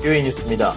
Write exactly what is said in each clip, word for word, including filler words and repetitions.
뷰의 뉴스입니다.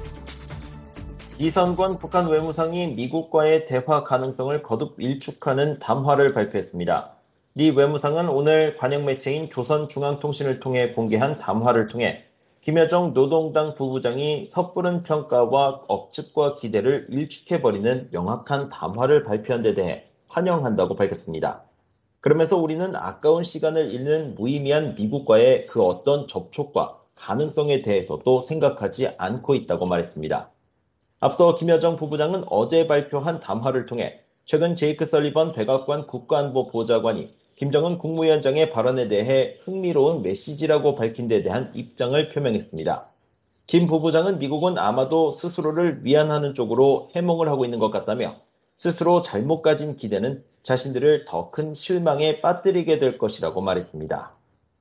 이선권 북한 외무상이 미국과의 대화 가능성을 거듭 일축하는 담화를 발표했습니다. 리 외무상은 오늘 관영 매체인 조선중앙통신을 통해 공개한 담화를 통해 김여정 노동당 부부장이 섣부른 평가와 억측과 기대를 일축해버리는 명확한 담화를 발표한 데 대해 환영한다고 밝혔습니다. 그러면서 우리는 아까운 시간을 잃는 무의미한 미국과의 그 어떤 접촉과 가능성에 대해서도 생각하지 않고 있다고 말했습니다. 앞서 김여정 부부장은 어제 발표한 담화를 통해 최근 제이크 설리번 백악관 국가안보보좌관이 김정은 국무위원장의 발언에 대해 흥미로운 메시지라고 밝힌 데 대한 입장을 표명했습니다. 김 부부장은 미국은 아마도 스스로를 위안하는 쪽으로 해몽을 하고 있는 것 같다며 스스로 잘못 가진 기대는 자신들을 더 큰 실망에 빠뜨리게 될 것이라고 말했습니다.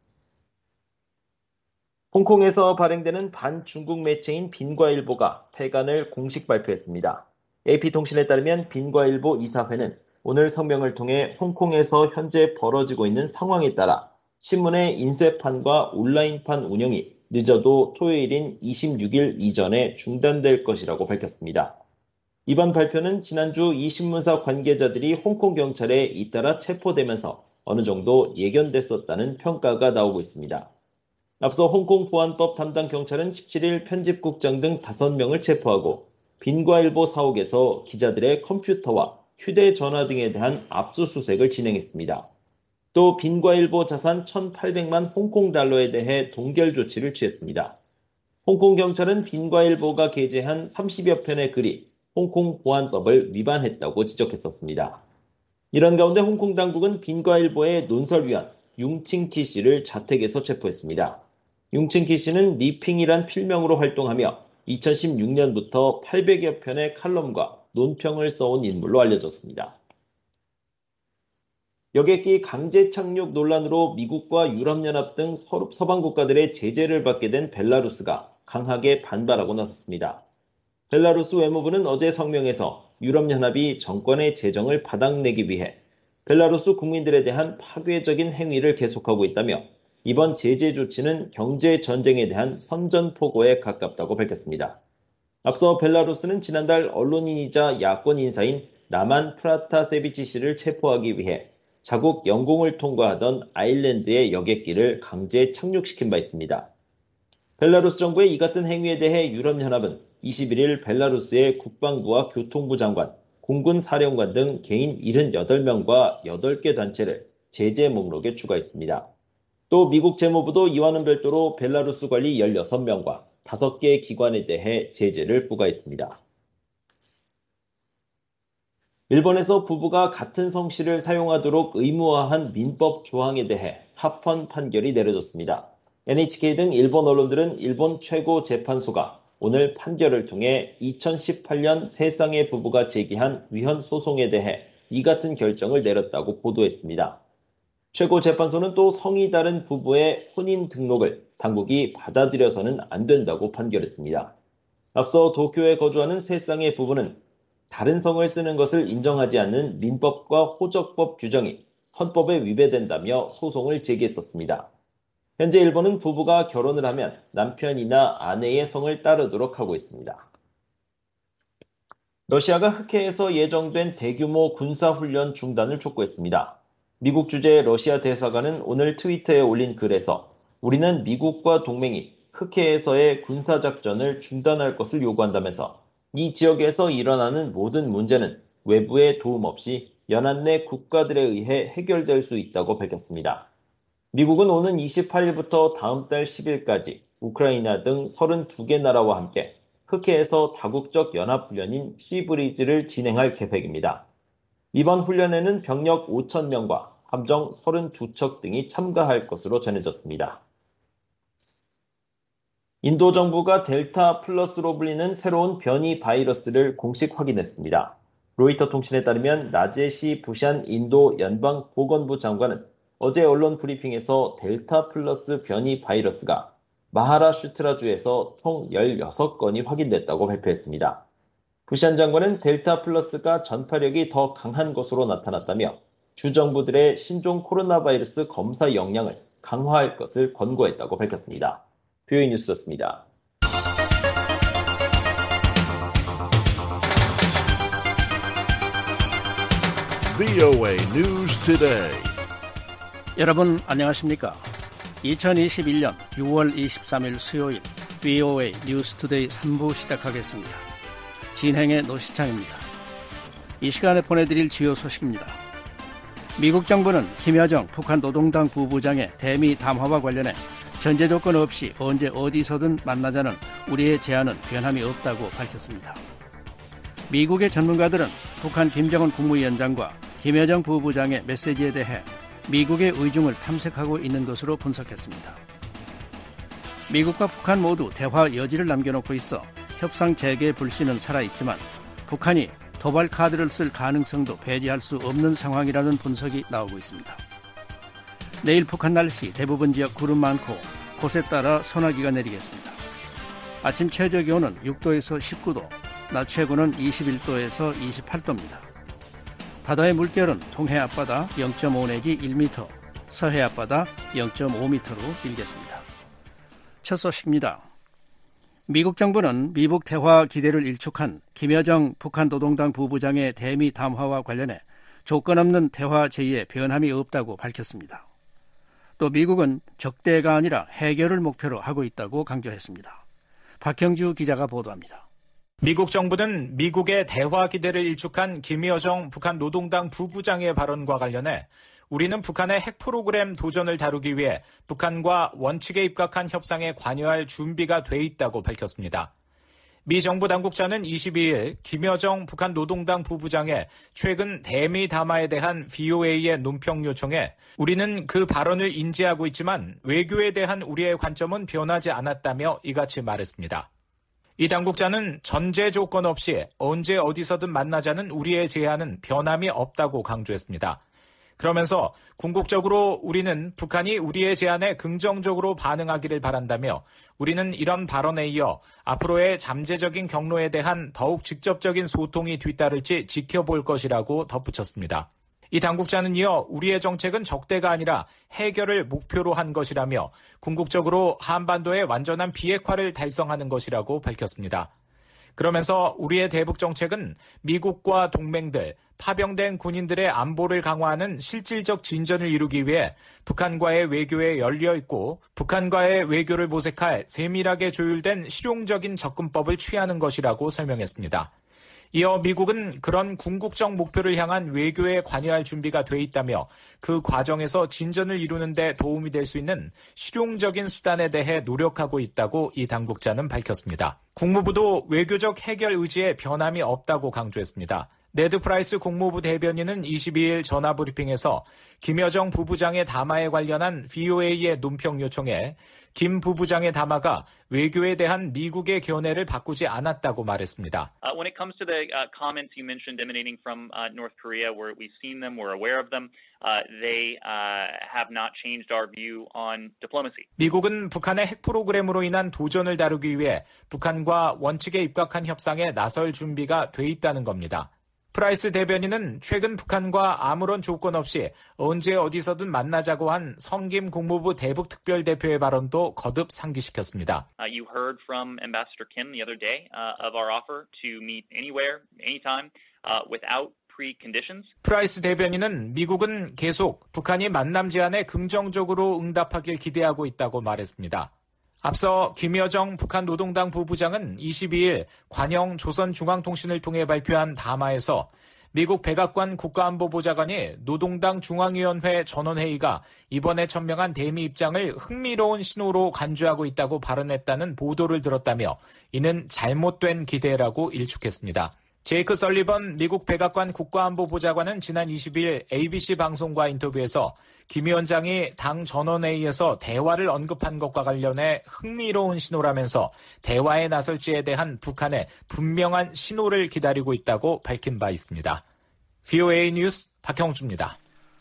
홍콩에서 발행되는 반중국 매체인 빈과일보가 폐간을 공식 발표했습니다. 에이피통신에 따르면 빈과일보 이사회는 오늘 성명을 통해 홍콩에서 현재 벌어지고 있는 상황에 따라 신문의 인쇄판과 온라인판 운영이 늦어도 토요일인 이십육 일 이전에 중단될 것이라고 밝혔습니다. 이번 발표는 지난주 이 신문사 관계자들이 홍콩 경찰에 잇따라 체포되면서 어느 정도 예견됐었다는 평가가 나오고 있습니다. 앞서 홍콩 보안법 담당 경찰은 십칠 일 편집국장 등 다섯 명을 체포하고 빈과일보 사옥에서 기자들의 컴퓨터와 휴대전화 등에 대한 압수수색을 진행했습니다. 또 빈과일보 자산 천팔백만 홍콩 달러에 대해 동결 조치를 취했습니다. 홍콩 경찰은 빈과일보가 게재한 삼십여 편의 글이 홍콩 보안법을 위반했다고 지적했었습니다. 이런 가운데 홍콩 당국은 빈과일보의 논설위원 융칭키 씨를 자택에서 체포했습니다. 융칭키 씨는 리핑이란 필명으로 활동하며 이천십육 년부터 팔백여 편의 칼럼과 논평을 써온 인물로 알려졌습니다. 여객기 강제 착륙 논란으로 미국과 유럽연합 등 서방 국가들의 제재를 받게 된 벨라루스가 강하게 반발하고 나섰습니다. 벨라루스 외무부는 어제 성명에서 유럽연합이 정권의 재정을 바닥내기 위해 벨라루스 국민들에 대한 파괴적인 행위를 계속하고 있다며 이번 제재 조치는 경제 전쟁에 대한 선전포고에 가깝다고 밝혔습니다. 앞서 벨라루스는 지난달 언론인이자 야권 인사인 라만 프라타세비치 씨를 체포하기 위해 자국 영공을 통과하던 아일랜드의 여객기를 강제 착륙시킨 바 있습니다. 벨라루스 정부의 이 같은 행위에 대해 유럽연합은 이십일 일 벨라루스의 국방부와 교통부 장관, 공군 사령관 등 개인 칠십팔 명과 여덟 개 단체를 제재 목록에 추가했습니다. 또 미국 재무부도 이와는 별도로 벨라루스 관리 열여섯 명과 다섯 개 기관에 대해 제재를 부과했습니다. 일본에서 부부가 같은 성씨를 사용하도록 의무화한 민법 조항에 대해 합헌 판결이 내려졌습니다. 엔에이치케이 등 일본 언론들은 일본 최고재판소가 오늘 판결을 통해 이천십팔 년 세 쌍의 부부가 제기한 위헌 소송에 대해 이 같은 결정을 내렸다고 보도했습니다. 최고재판소는 또 성이 다른 부부의 혼인 등록을 당국이 받아들여서는 안 된다고 판결했습니다. 앞서 도쿄에 거주하는 세 쌍의 부부는 다른 성을 쓰는 것을 인정하지 않는 민법과 호적법 규정이 헌법에 위배된다며 소송을 제기했었습니다. 현재 일본은 부부가 결혼을 하면 남편이나 아내의 성을 따르도록 하고 있습니다. 러시아가 흑해에서 예정된 대규모 군사훈련 중단을 촉구했습니다. 미국 주재 러시아 대사관은 오늘 트위터에 올린 글에서 우리는 미국과 동맹이 흑해에서의 군사작전을 중단할 것을 요구한다면서 이 지역에서 일어나는 모든 문제는 외부의 도움 없이 연안 내 국가들에 의해 해결될 수 있다고 밝혔습니다. 미국은 오는 이십팔 일부터 다음 달 십 일까지 우크라이나 등 서른두 개 나라와 함께 흑해에서 다국적 연합훈련인 시브리즈를 진행할 계획입니다. 이번 훈련에는 병력 오천 명과 함정 서른두 척 등이 참가할 것으로 전해졌습니다. 인도 정부가 델타 플러스로 불리는 새로운 변이 바이러스를 공식 확인했습니다. 로이터 통신에 따르면 라제시 부샨 인도 연방보건부 장관은 어제 언론 브리핑에서 델타 플러스 변이 바이러스가 마하라슈트라주에서 총 열여섯 건이 확인됐다고 발표했습니다. 부샨 장관은 델타 플러스가 전파력이 더 강한 것으로 나타났다며 주정부들의 신종 코로나 바이러스 검사 역량을 강화할 것을 권고했다고 밝혔습니다. 뷰의 뉴스였습니다. 브이오에이 News Today. 여러분 안녕하십니까? 이천이십일년 유월 이십삼일 수요일 브이오에이 뉴스 투데이 삼 부 시작하겠습니다. 진행의 노시창입니다. 이 시간에 보내드릴 주요 소식입니다. 미국 정부는 김여정 북한 노동당 부부장의 대미 담화와 관련해 전제 조건 없이 언제 어디서든 만나자는 우리의 제안은 변함이 없다고 밝혔습니다. 미국의 전문가들은 북한 김정은 국무위원장과 김여정 부부장의 메시지에 대해 미국의 의중을 탐색하고 있는 것으로 분석했습니다. 미국과 북한 모두 대화 여지를 남겨놓고 있어 협상 재개 불씨는 살아있지만 북한이 도발 카드를 쓸 가능성도 배제할 수 없는 상황이라는 분석이 나오고 있습니다. 내일 북한 날씨 대부분 지역 구름 많고 곳에 따라 소나기가 내리겠습니다. 아침 최저 기온은 육도에서 십구도, 낮 최고는 이십일도에서 이십팔도입니다. 바다의 물결은 동해 앞바다 영 점 오 내지 일 미터, 서해 앞바다 영 점 오 미터로 일겠습니다. 첫 소식입니다. 미국 정부는 미북 대화 기대를 일축한 김여정 북한 노동당 부부장의 대미 담화와 관련해 조건 없는 대화 제의에 변함이 없다고 밝혔습니다. 또 미국은 적대가 아니라 해결을 목표로 하고 있다고 강조했습니다. 박형주 기자가 보도합니다. 미국 정부는 미국의 대화 기대를 일축한 김여정 북한 노동당 부부장의 발언과 관련해 우리는 북한의 핵 프로그램 도전을 다루기 위해 북한과 원칙에 입각한 협상에 관여할 준비가 돼 있다고 밝혔습니다. 미 정부 당국자는 이십이일 김여정 북한 노동당 부부장의 최근 대미 담화에 대한 브이오에이의 논평 요청에 우리는 그 발언을 인지하고 있지만 외교에 대한 우리의 관점은 변하지 않았다며 이같이 말했습니다. 이 당국자는 전제 조건 없이 언제 어디서든 만나자는 우리의 제안은 변함이 없다고 강조했습니다. 그러면서 궁극적으로 우리는 북한이 우리의 제안에 긍정적으로 반응하기를 바란다며 우리는 이런 발언에 이어 앞으로의 잠재적인 경로에 대한 더욱 직접적인 소통이 뒤따를지 지켜볼 것이라고 덧붙였습니다. 이 당국자는 이어 우리의 정책은 적대가 아니라 해결을 목표로 한 것이라며 궁극적으로 한반도의 완전한 비핵화를 달성하는 것이라고 밝혔습니다. 그러면서 우리의 대북 정책은 미국과 동맹들, 파병된 군인들의 안보를 강화하는 실질적 진전을 이루기 위해 북한과의 외교에 열려 있고 북한과의 외교를 모색할 세밀하게 조율된 실용적인 접근법을 취하는 것이라고 설명했습니다. 이어 미국은 그런 궁극적 목표를 향한 외교에 관여할 준비가 돼 있다며 그 과정에서 진전을 이루는 데 도움이 될 수 있는 실용적인 수단에 대해 노력하고 있다고 이 당국자는 밝혔습니다. 국무부도 외교적 해결 의지에 변함이 없다고 강조했습니다. 네드 프라이스 국무부 대변인은 이십이일 전화브리핑에서 김여정 부부장의 담화에 관련한 브이오에이의 논평 요청에 김 부부장의 담화가 외교에 대한 미국의 견해를 바꾸지 않았다고 말했습니다. Uh, when it comes to the uh, comments you mentioned emanating from uh, North Korea, where we've seen them, we're aware of them, uh, they uh, have not changed our view on diplomacy. 미국은 북한의 핵 프로그램으로 인한 도전을 다루기 위해 북한과 원칙에 입각한 협상에 나설 준비가 돼 있다는 겁니다. 프라이스 대변인은 최근 북한과 아무런 조건 없이 언제 어디서든 만나자고 한 성김 국무부 대북 특별대표의 발언도 거듭 상기시켰습니다. Uh, you heard from Ambassador Kim the other day uh, of our offer to meet anywhere, anytime, uh, without preconditions. 프라이스 대변인은 미국은 계속 북한이 만남 제안에 긍정적으로 응답하길 기대하고 있다고 말했습니다. 앞서 김여정 북한 노동당 부부장은 이십이일 관영 조선중앙통신을 통해 발표한 담화에서 미국 백악관 국가안보보좌관이 노동당 중앙위원회 전원회의가 이번에 천명한 대미 입장을 흥미로운 신호로 간주하고 있다고 발언했다는 보도를 들었다며 이는 잘못된 기대라고 일축했습니다. 제이크 설리번 미국 백악관 국가안보보좌관은 지난 이십일 에이비씨 방송과 인터뷰에서 김 위원장이 당 전원회의에서 대화를 언급한 것과 관련해 흥미로운 신호라면서 대화에 나설지에 대한 북한의 분명한 신호를 기다리고 있다고 밝힌 바 있습니다. 브이오에이 뉴스 박형주입니다.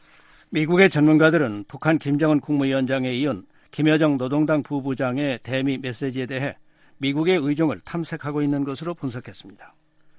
미국의 전문가들은 북한 김정은 국무위원장에 이은 김여정 노동당 부부장의 대미 메시지에 대해 미국의 의중을 탐색하고 있는 것으로 분석했습니다.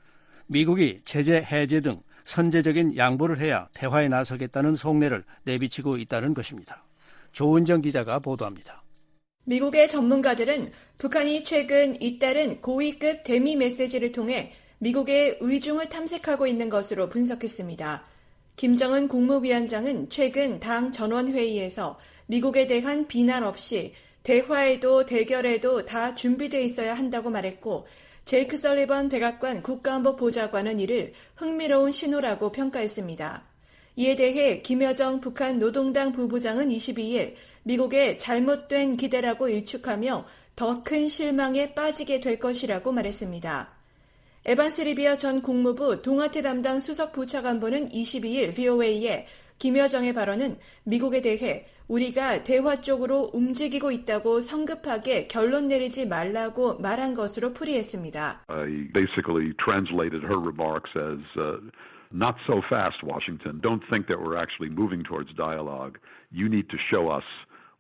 미국이 제재 해제 등 선제적인 양보를 해야 대화에 나서겠다는 속내를 내비치고 있다는 것입니다. 조은정 기자가 보도합니다. 미국의 전문가들은 북한이 최근 잇따른 고위급 대미 메시지를 통해 미국의 의중을 탐색하고 있는 것으로 분석했습니다. 김정은 국무위원장은 최근 당 전원회의에서 미국에 대한 비난 없이 대화에도 대결에도 다 준비돼 있어야 한다고 말했고 제이크 설리번 백악관 국가안보보좌관은 이를 흥미로운 신호라고 평가했습니다. 이에 대해 김여정 북한 노동당 부부장은 이십이일 미국의 잘못된 기대라고 일축하며 더 큰 실망에 빠지게 될 것이라고 말했습니다. 에반스 리비아 전 국무부 동아태 담당 수석 부차관보는 이십이일 브이오에이에 김여정의 발언은 미국에 대해 우리가 대화 쪽으로 움직이고 있다고 성급하게 결론 내리지 말라고 말한 것으로 풀이했습니다. I basically translated her remarks as uh, not so fast, Washington. Don't think that we're actually moving towards dialogue. You need to show us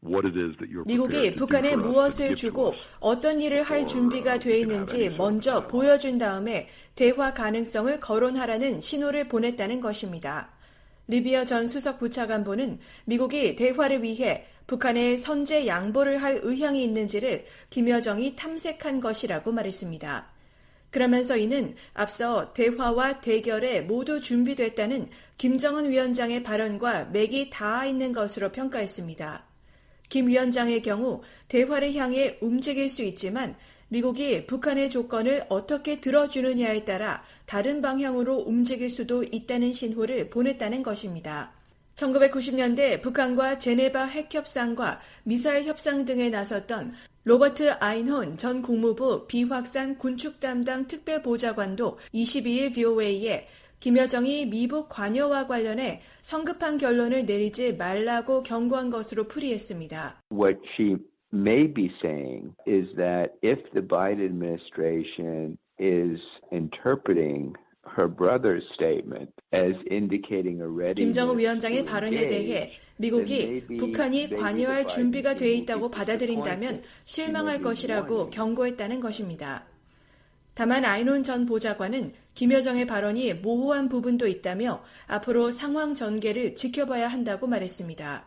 미국이 북한에 무엇을 주고 어떤 일을 할 준비가 돼 있는지 먼저 보여준 다음에 대화 가능성을 거론하라는 신호를 보냈다는 것입니다. 리비아 전 수석 부차관보는 미국이 대화를 위해 북한에 선제 양보를 할 의향이 있는지를 김여정이 탐색한 것이라고 말했습니다. 그러면서 이는 앞서 대화와 대결에 모두 준비됐다는 김정은 위원장의 발언과 맥이 닿아 있는 것으로 평가했습니다. 김 위원장의 경우 대화를 향해 움직일 수 있지만 미국이 북한의 조건을 어떻게 들어주느냐에 따라 다른 방향으로 움직일 수도 있다는 신호를 보냈다는 것입니다. 천구백구십년대 북한과 제네바 핵협상과 미사일 협상 등에 나섰던 로버트 아인혼 전 국무부 비확산 군축 담당 특별보좌관도 이십이일 브이오에이에 김여정이 미북 관여와 관련해 성급한 결론을 내리지 말라고 경고한 것으로 풀이했습니다. What she may be saying is that if the Biden administration is interpreting her brother's statement as indicating a readiness 김정은 위원장의 발언에 대해 미국이 북한이 관여할 준비가 돼 있다고 받아들인다면 실망할 것이라고 경고했다는 것입니다. 다만 아인혼 전 보좌관은 김여정의 발언이 모호한 부분도 있다며 앞으로 상황 전개를 지켜봐야 한다고 말했습니다.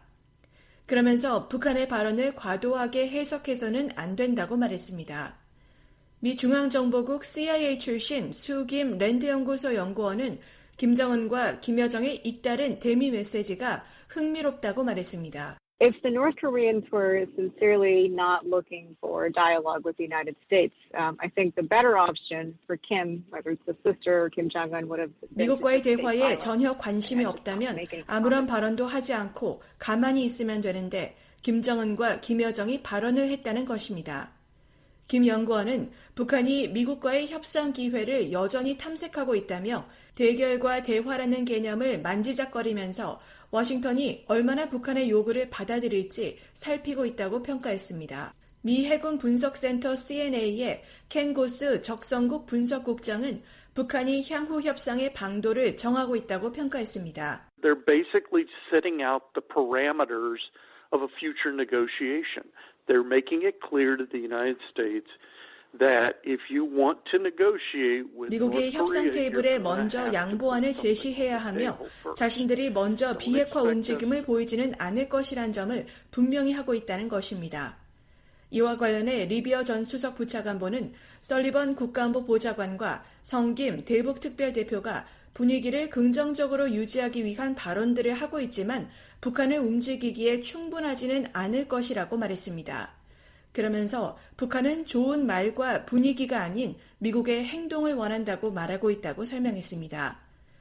그러면서 북한의 발언을 과도하게 해석해서는 안 된다고 말했습니다. 미 중앙정보국 씨아이에이 출신 수김 랜드연구소 연구원은 김정은과 김여정의 잇따른 대미 메시지가 흥미롭다고 말했습니다. If the North Koreans were sincerely not looking for dialogue with the United States, um, I think the better option for Kim, whether it's the sister or Kim Jong-un, would have been 미국과의 대화에 전혀 관심이 없다면 아무런 발언도 하지 않고 가만히 있으면 되는데 김정은과 김여정이 발언을 했다는 것입니다. 김 연구원은 북한이 미국과의 협상 기회를 여전히 탐색하고 있다며 대결과 대화라는 개념을 만지작거리면서 워싱턴이 얼마나 북한의 요구를 받아들일지 살피고 있다고 평가했습니다. 미 해군 분석센터 씨엔에이의 켄 고스 적성국 분석국장은 북한이 향후 협상의 방도를 정하고 있다고 평가했습니다. They're basically setting out the parameters of a future negotiation. They're making it clear to the United States that if you want to negotiate with 미국이 협상 테이블에 먼저 양보안을 제시해야 하며 자신들이 먼저 비핵화 움직임을 보이지는 않을 것이란 점을 분명히 하고 있다는 것입니다. 이와 관련해 리비어 전 수석 부차관보는 설리번 국가안보보좌관과 성김 대북특별대표가 분위기를 긍정적으로 유지하기 위한 발언들을 하고 있지만 북한을 움직이기에 충분하지는 않을 것이라고 말했습니다. 그러면서 북한은 좋은 말과 분위기가 아닌 미국의 행동을 원한다고 말하고 있다고 설명했습니다.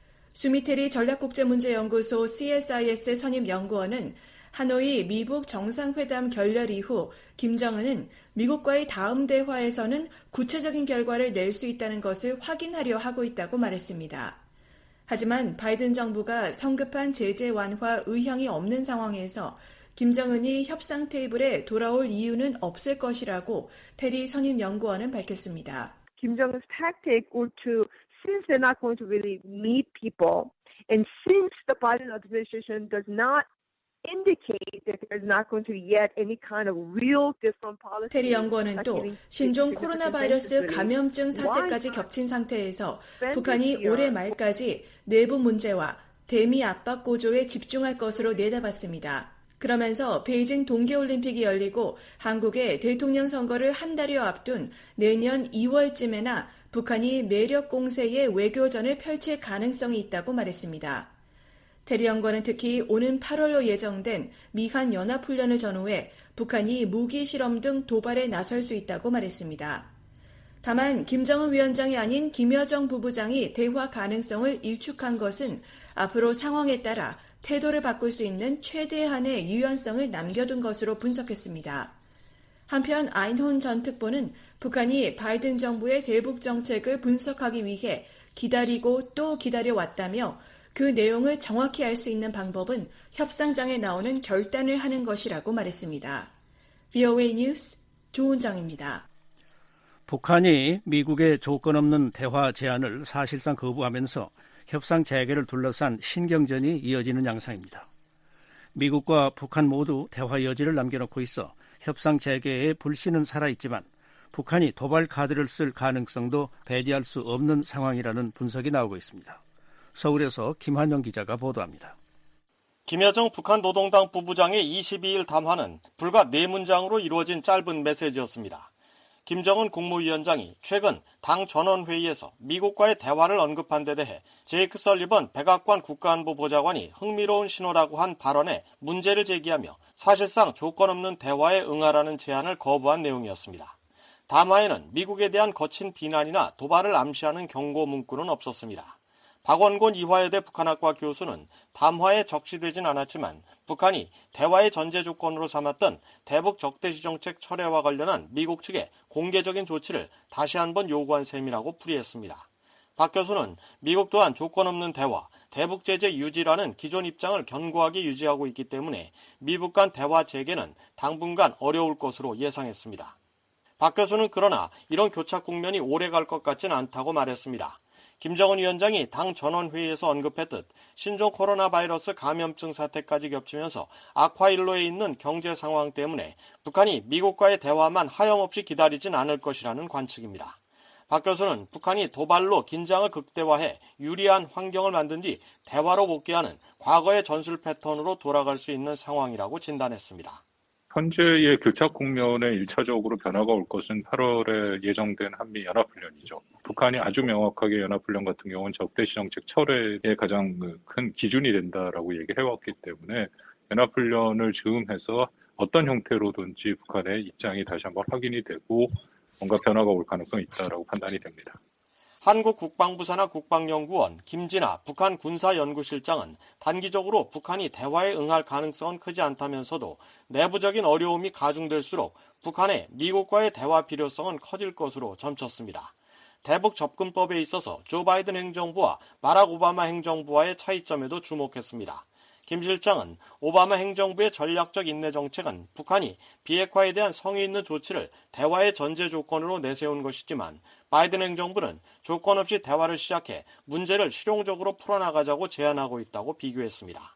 수미테리 전략국제문제연구소 씨에스아이에스 선임 연구원은 하노이 미북 정상회담 결렬 이후 김정은은 미국과의 다음 대화에서는 구체적인 결과를 낼 수 있다는 것을 확인하려 하고 있다고 말했습니다. 하지만 바이든 정부가 성급한 제재 완화 의향이 없는 상황에서 김정은이 협상 테이블에 돌아올 이유는 없을 것이라고 테리 선임 연구원은 밝혔습니다. Kim's tactic were to, since they're not going to really meet people, and since the Biden administration does not indicate that there's not going to yet any kind of real different policy. 테리 연구원은 또 신종 코로나 바이러스 감염증 사태까지 겹친 상태에서 북한이 올해 말까지 내부 문제와 대미 압박 고조에 집중할 것으로 내다봤습니다. 그러면서 베이징 동계올림픽이 열리고 한국의 대통령 선거를 한 달여 앞둔 내년 이월쯤에나 북한이 매력 공세의 외교전을 펼칠 가능성이 있다고 말했습니다. 대리연구원은 특히 오는 팔월로 예정된 미한 연합훈련을 전후해 북한이 무기 실험 등 도발에 나설 수 있다고 말했습니다. 다만 김정은 위원장이 아닌 김여정 부부장이 대화 가능성을 일축한 것은 앞으로 상황에 따라 태도를 바꿀 수 있는 최대한의 유연성을 남겨둔 것으로 분석했습니다. 한편 아인혼 전 특보는 북한이 바이든 정부의 대북 정책을 분석하기 위해 기다리고 또 기다려왔다며 그 내용을 정확히 알 수 있는 방법은 협상장에 나오는 결단을 하는 것이라고 말했습니다. 브이오에이 뉴스 조은정입니다. 북한이 미국의 조건 없는 대화 제안을 사실상 거부하면서 협상 재개를 둘러싼 신경전이 이어지는 양상입니다. 미국과 북한 모두 대화 여지를 남겨놓고 있어 협상 재개에 불씨는 살아있지만 북한이 도발 카드를 쓸 가능성도 배제할 수 없는 상황이라는 분석이 나오고 있습니다. 서울에서 김한영 기자가 보도합니다. 김여정 북한 노동당 부부장의 이십이일 담화는 불과 네 문장으로 이루어진 짧은 메시지였습니다. 김정은 국무위원장이 최근 당 전원회의에서 미국과의 대화를 언급한 데 대해 제이크 설리번 백악관 국가안보보좌관이 흥미로운 신호라고 한 발언에 문제를 제기하며 사실상 조건 없는 대화에 응하라는 제안을 거부한 내용이었습니다. 담화에는 미국에 대한 거친 비난이나 도발을 암시하는 경고 문구는 없었습니다. 박원곤 이화여대 북한학과 교수는 담화에 적시되진 않았지만 북한이 대화의 전제 조건으로 삼았던 대북 적대시 정책 철회와 관련한 미국 측의 공개적인 조치를 다시 한번 요구한 셈이라고 풀이했습니다. 박 교수는 미국 또한 조건 없는 대화, 대북 제재 유지라는 기존 입장을 견고하게 유지하고 있기 때문에 미북 간 대화 재개는 당분간 어려울 것으로 예상했습니다. 박 교수는 그러나 이런 교착 국면이 오래 갈 것 같진 않다고 말했습니다. 김정은 위원장이 당 전원회의에서 언급했듯 신종 코로나 바이러스 감염증 사태까지 겹치면서 악화일로에 있는 경제 상황 때문에 북한이 미국과의 대화만 하염없이 기다리진 않을 것이라는 관측입니다. 박 교수는 북한이 도발로 긴장을 극대화해 유리한 환경을 만든 뒤 대화로 복귀하는 과거의 전술 패턴으로 돌아갈 수 있는 상황이라고 진단했습니다. 현재의 교착 국면에 일차적으로 변화가 올 것은 팔월에 예정된 한미 연합훈련이죠. 북한이 아주 명확하게 연합훈련 같은 경우는 적대시 정책 철회의 가장 큰 기준이 된다라고 얘기를 해왔기 때문에 연합훈련을 즈음해서 어떤 형태로든지 북한의 입장이 다시 한번 확인이 되고 뭔가 변화가 올 가능성이 있다라고 판단이 됩니다. 한국 국방부 산하 국방연구원 김진아 북한 군사연구실장은 단기적으로 북한이 대화에 응할 가능성은 크지 않다면서도 내부적인 어려움이 가중될수록 북한의 미국과의 대화 필요성은 커질 것으로 점쳤습니다. 대북 접근법에 있어서 조 바이든 행정부와 바락 오바마 행정부와의 차이점에도 주목했습니다. 김 실장은 오바마 행정부의 전략적 인내 정책은 북한이 비핵화에 대한 성의 있는 조치를 대화의 전제 조건으로 내세운 것이지만 바이든 행정부는 조건 없이 대화를 시작해 문제를 실용적으로 풀어나가자고 제안하고 있다고 비교했습니다.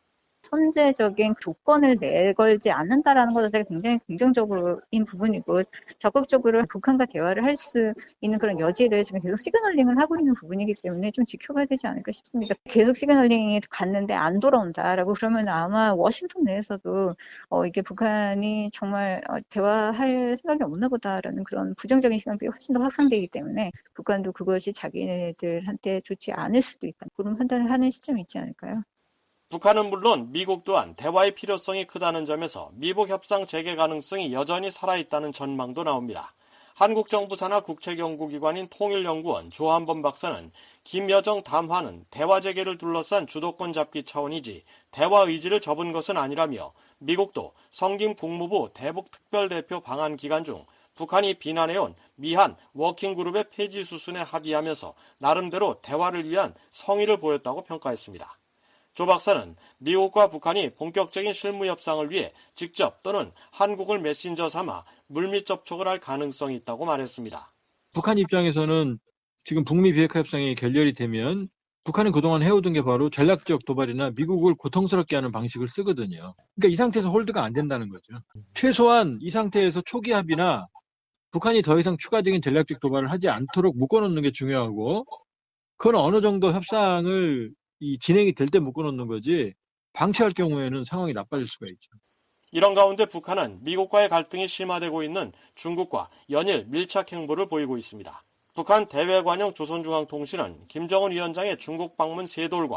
선제적인 조건을 내걸지 않는다라는 것 자체가 굉장히 긍정적인 부분이고 적극적으로 북한과 대화를 할 수 있는 그런 여지를 지금 계속 시그널링을 하고 있는 부분이기 때문에 좀 지켜봐야 되지 않을까 싶습니다. 계속 시그널링이 갔는데 안 돌아온다라고 그러면 아마 워싱턴 내에서도 어, 이게 북한이 정말 어, 대화할 생각이 없나 보다라는 그런 부정적인 시각들이 훨씬 더 확산되기 때문에 북한도 그것이 자기네들한테 좋지 않을 수도 있다. 그런 판단을 하는 시점이 있지 않을까요? 북한은 물론 미국 또한 대화의 필요성이 크다는 점에서 미북 협상 재개 가능성이 여전히 살아있다는 전망도 나옵니다. 한국 정부 산하 국책연구기관인 통일연구원 조한범 박사는 김여정 담화는 대화 재개를 둘러싼 주도권 잡기 차원이지 대화 의지를 접은 것은 아니라며 미국도 성김 국무부 대북특별대표 방한 기간 중 북한이 비난해온 미한 워킹그룹의 폐지 수순에 합의하면서 나름대로 대화를 위한 성의를 보였다고 평가했습니다. 조 박사는 미국과 북한이 본격적인 실무 협상을 위해 직접 또는 한국을 메신저 삼아 물밑 접촉을 할 가능성이 있다고 말했습니다. 북한 입장에서는 지금 북미 비핵화 협상이 결렬이 되면 북한은 그동안 해오던 게 바로 전략적 도발이나 미국을 고통스럽게 하는 방식을 쓰거든요. 그러니까 이 상태에서 홀드가 안 된다는 거죠. 최소한 이 상태에서 초기 합의나 북한이 더 이상 추가적인 전략적 도발을 하지 않도록 묶어놓는 게 중요하고 그건 어느 정도 협상을 이 진행이 될 때 묶어놓는 거지 방치할 경우에는 상황이 나빠질 수가 있죠. 이런 가운데 북한은 미국과의 갈등이 심화되고 있는 중국과 연일 밀착 행보를 보이고 있습니다. 북한 대외관영 조선중앙통신은 김정은 위원장의 중국 방문 세 돌과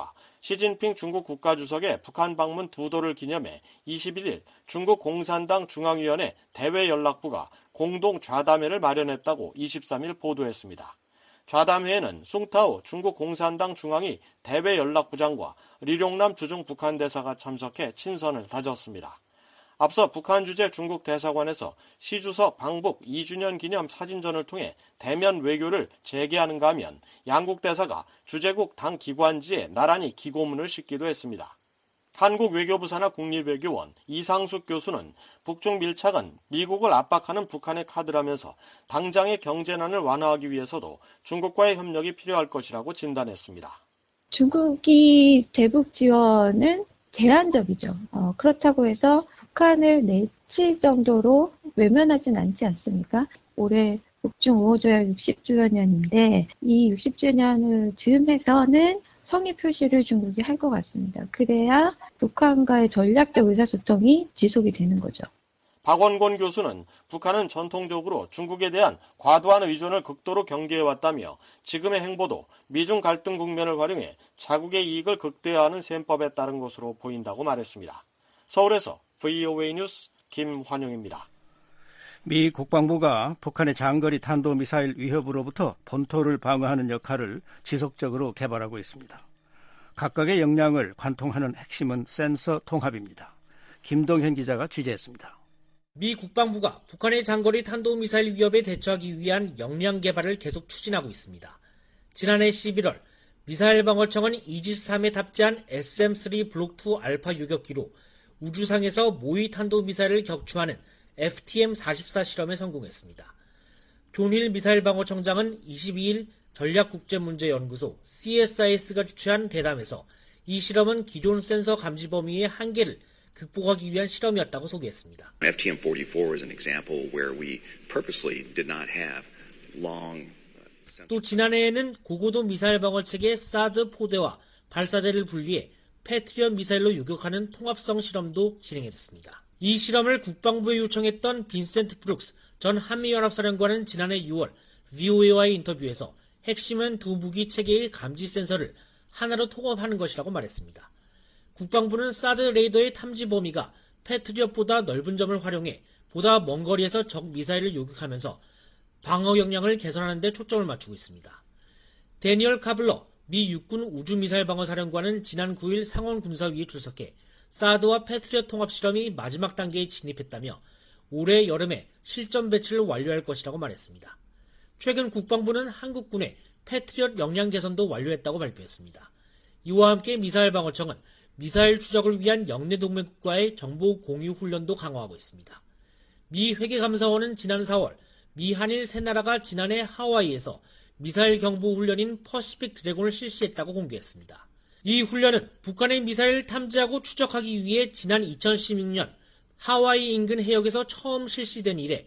시진핑 중국 국가주석의 북한 방문 두 도를 기념해 이십일일 중국 공산당 중앙위원회 대외연락부가 공동 좌담회를 마련했다고 이십삼일 보도했습니다. 좌담회에는 숭타오 중국 공산당 중앙위 대외연락부장과 리룡남 주중 북한 대사가 참석해 친선을 다졌습니다. 앞서 북한 주재 중국 대사관에서 시 주석 방북 이 주년 기념 사진전을 통해 대면 외교를 재개하는가 하면 양국 대사가 주재국 당 기관지에 나란히 기고문을 싣기도 했습니다. 한국 외교부 산하 국립외교원 이상숙 교수는 북중 밀착은 미국을 압박하는 북한의 카드라면서 당장의 경제난을 완화하기 위해서도 중국과의 협력이 필요할 것이라고 진단했습니다. 중국이 대북 지원은 제한적이죠. 어, 그렇다고 해서 북한을 내칠 정도로 외면하진 않지 않습니까? 올해 북중 우호조약 육십 주년인데 이 육십 주년을 즈음해서는 성의 표시를 중국이 할 것 같습니다. 그래야 북한과의 전략적 의사소통이 지속이 되는 거죠. 박원권 교수는 북한은 전통적으로 중국에 대한 과도한 의존을 극도로 경계해왔다며 지금의 행보도 미중 갈등 국면을 활용해 자국의 이익을 극대화하는 셈법에 따른 것으로 보인다고 말했습니다. 서울에서 브이오에이 뉴스 김환용입니다. 미 국방부가 북한의 장거리 탄도미사일 위협으로부터 본토를 방어하는 역할을 지속적으로 개발하고 있습니다. 각각의 역량을 관통하는 핵심은 센서 통합입니다. 김동현 기자가 취재했습니다. 미 국방부가 북한의 장거리 탄도미사일 위협에 대처하기 위한 역량 개발을 계속 추진하고 있습니다. 지난해 십일월 미사일 방어청은 이지스삼에 탑재한 에스엠 쓰리 블록 투 알파 유격기로 우주상에서 모의 탄도미사일을 격추하는 에프티엠 사십사 실험에 성공했습니다. 존 힐 미사일 방어청장은 이십이일 전략국제문제연구소 씨에스아이에스가 주최한 대담에서 이 실험은 기존 센서 감지 범위의 한계를 극복하기 위한 실험이었다고 소개했습니다. 에프티엠 사십사 is an example where we purposely did not have long 또 지난해에는 고고도 미사일 방어체계 사드 포대와 발사대를 분리해 패트리엇 미사일로 요격하는 통합성 실험도 진행했습니다. 이 실험을 국방부에 요청했던 빈센트 브룩스 전 한미연합사령관은 지난해 유월 브이오에이와의 인터뷰에서 핵심은 두 무기 체계의 감지 센서를 하나로 통합하는 것이라고 말했습니다. 국방부는 사드 레이더의 탐지 범위가 패트리엇보다 넓은 점을 활용해 보다 먼 거리에서 적 미사일을 요격하면서 방어 역량을 개선하는 데 초점을 맞추고 있습니다. 데니얼 카블러 미 육군 우주미사일 방어사령관은 지난 구일 상원군사위에 출석해 사드와 패트리엇 통합 실험이 마지막 단계에 진입했다며 올해 여름에 실전 배치를 완료할 것이라고 말했습니다. 최근 국방부는 한국군의 패트리엇 역량 개선도 완료했다고 발표했습니다. 이와 함께 미사일 방어청은 미사일 추적을 위한 영내 동맹국과의 정보 공유 훈련도 강화하고 있습니다. 미 회계감사원은 지난 사월 미 한일 세 나라가 지난해 하와이에서 미사일 경보 훈련인 퍼시픽 드래곤을 실시했다고 공개했습니다. 이 훈련은 북한의 미사일을 탐지하고 추적하기 위해 지난 이천십육년 하와이 인근 해역에서 처음 실시된 이래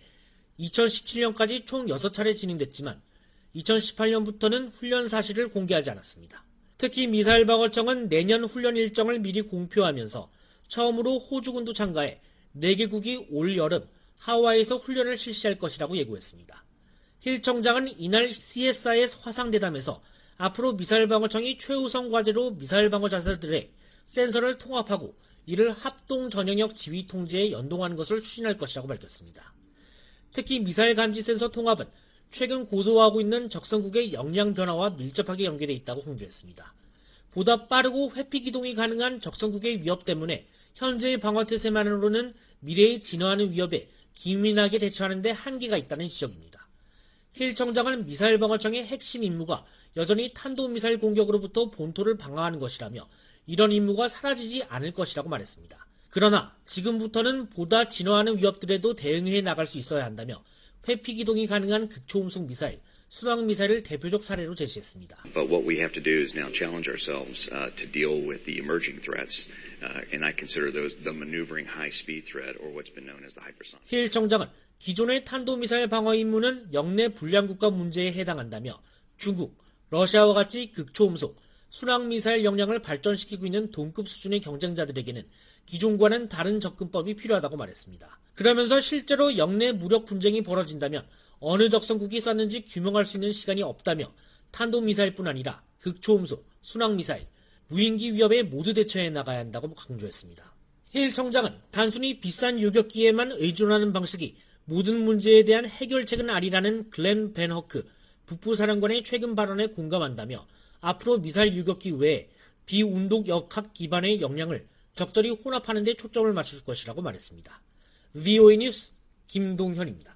이천십칠년까지 총 여섯 차례 진행됐지만 이천십팔년부터는 훈련 사실을 공개하지 않았습니다. 특히 미사일 방어청은 내년 훈련 일정을 미리 공표하면서 처음으로 호주군도 참가해 네 개국이 올 여름 하와이에서 훈련을 실시할 것이라고 예고했습니다. 힐 청장은 이날 씨에스아이에스 화상대담에서 앞으로 미사일 방어청이 최우선 과제로 미사일 방어 자세들의 센서를 통합하고 이를 합동 전영역 지휘 통제에 연동하는 것을 추진할 것이라고 밝혔습니다. 특히 미사일 감지 센서 통합은 최근 고도화하고 있는 적성국의 역량 변화와 밀접하게 연계되어 있다고 공개했습니다. 보다 빠르고 회피 기동이 가능한 적성국의 위협 때문에 현재의 방어태세만으로는 미래에 진화하는 위협에 기민하게 대처하는 데 한계가 있다는 지적입니다. 힐 청장은 미사일 방어청의 핵심 임무가 여전히 탄도미사일 공격으로부터 본토를 방어하는 것이라며 이런 임무가 사라지지 않을 것이라고 말했습니다. 그러나 지금부터는 보다 진화하는 위협들에도 대응해 나갈 수 있어야 한다며 회피 기동이 가능한 극초음속 미사일, 순항 미사일을 대표적 사례로 제시했습니다. But what we have to do is now challenge ourselves uh, to deal with the emerging threats, uh, and I consider those the maneuvering high-speed threat, or what's been known as the hypersonic. 힐 청장은 기존의 탄도미사일 방어 임무는 영내 불량국가 문제에 해당한다며 중국, 러시아와 같이 극초음속, 순항미사일 역량을 발전시키고 있는 동급 수준의 경쟁자들에게는 기존과는 다른 접근법이 필요하다고 말했습니다. 그러면서 실제로 영내 무력 분쟁이 벌어진다면 어느 적성국이 쐈는지 규명할 수 있는 시간이 없다며 탄도미사일뿐 아니라 극초음속, 순항미사일, 무인기 위협에 모두 대처해 나가야 한다고 강조했습니다. 헤일 청장은 단순히 비싼 요격기에만 의존하는 방식이 모든 문제에 대한 해결책은 아니라는 글렌 벤 허크 북부사령관의 최근 발언에 공감한다며 앞으로 미사일 유격기 외에 비운동 역학 기반의 역량을 적절히 혼합하는 데 초점을 맞출 것이라고 말했습니다. 브이오에이 뉴스 김동현입니다.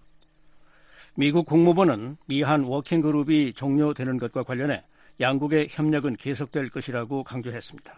미국 국무부는 미한 워킹그룹이 종료되는 것과 관련해 양국의 협력은 계속될 것이라고 강조했습니다.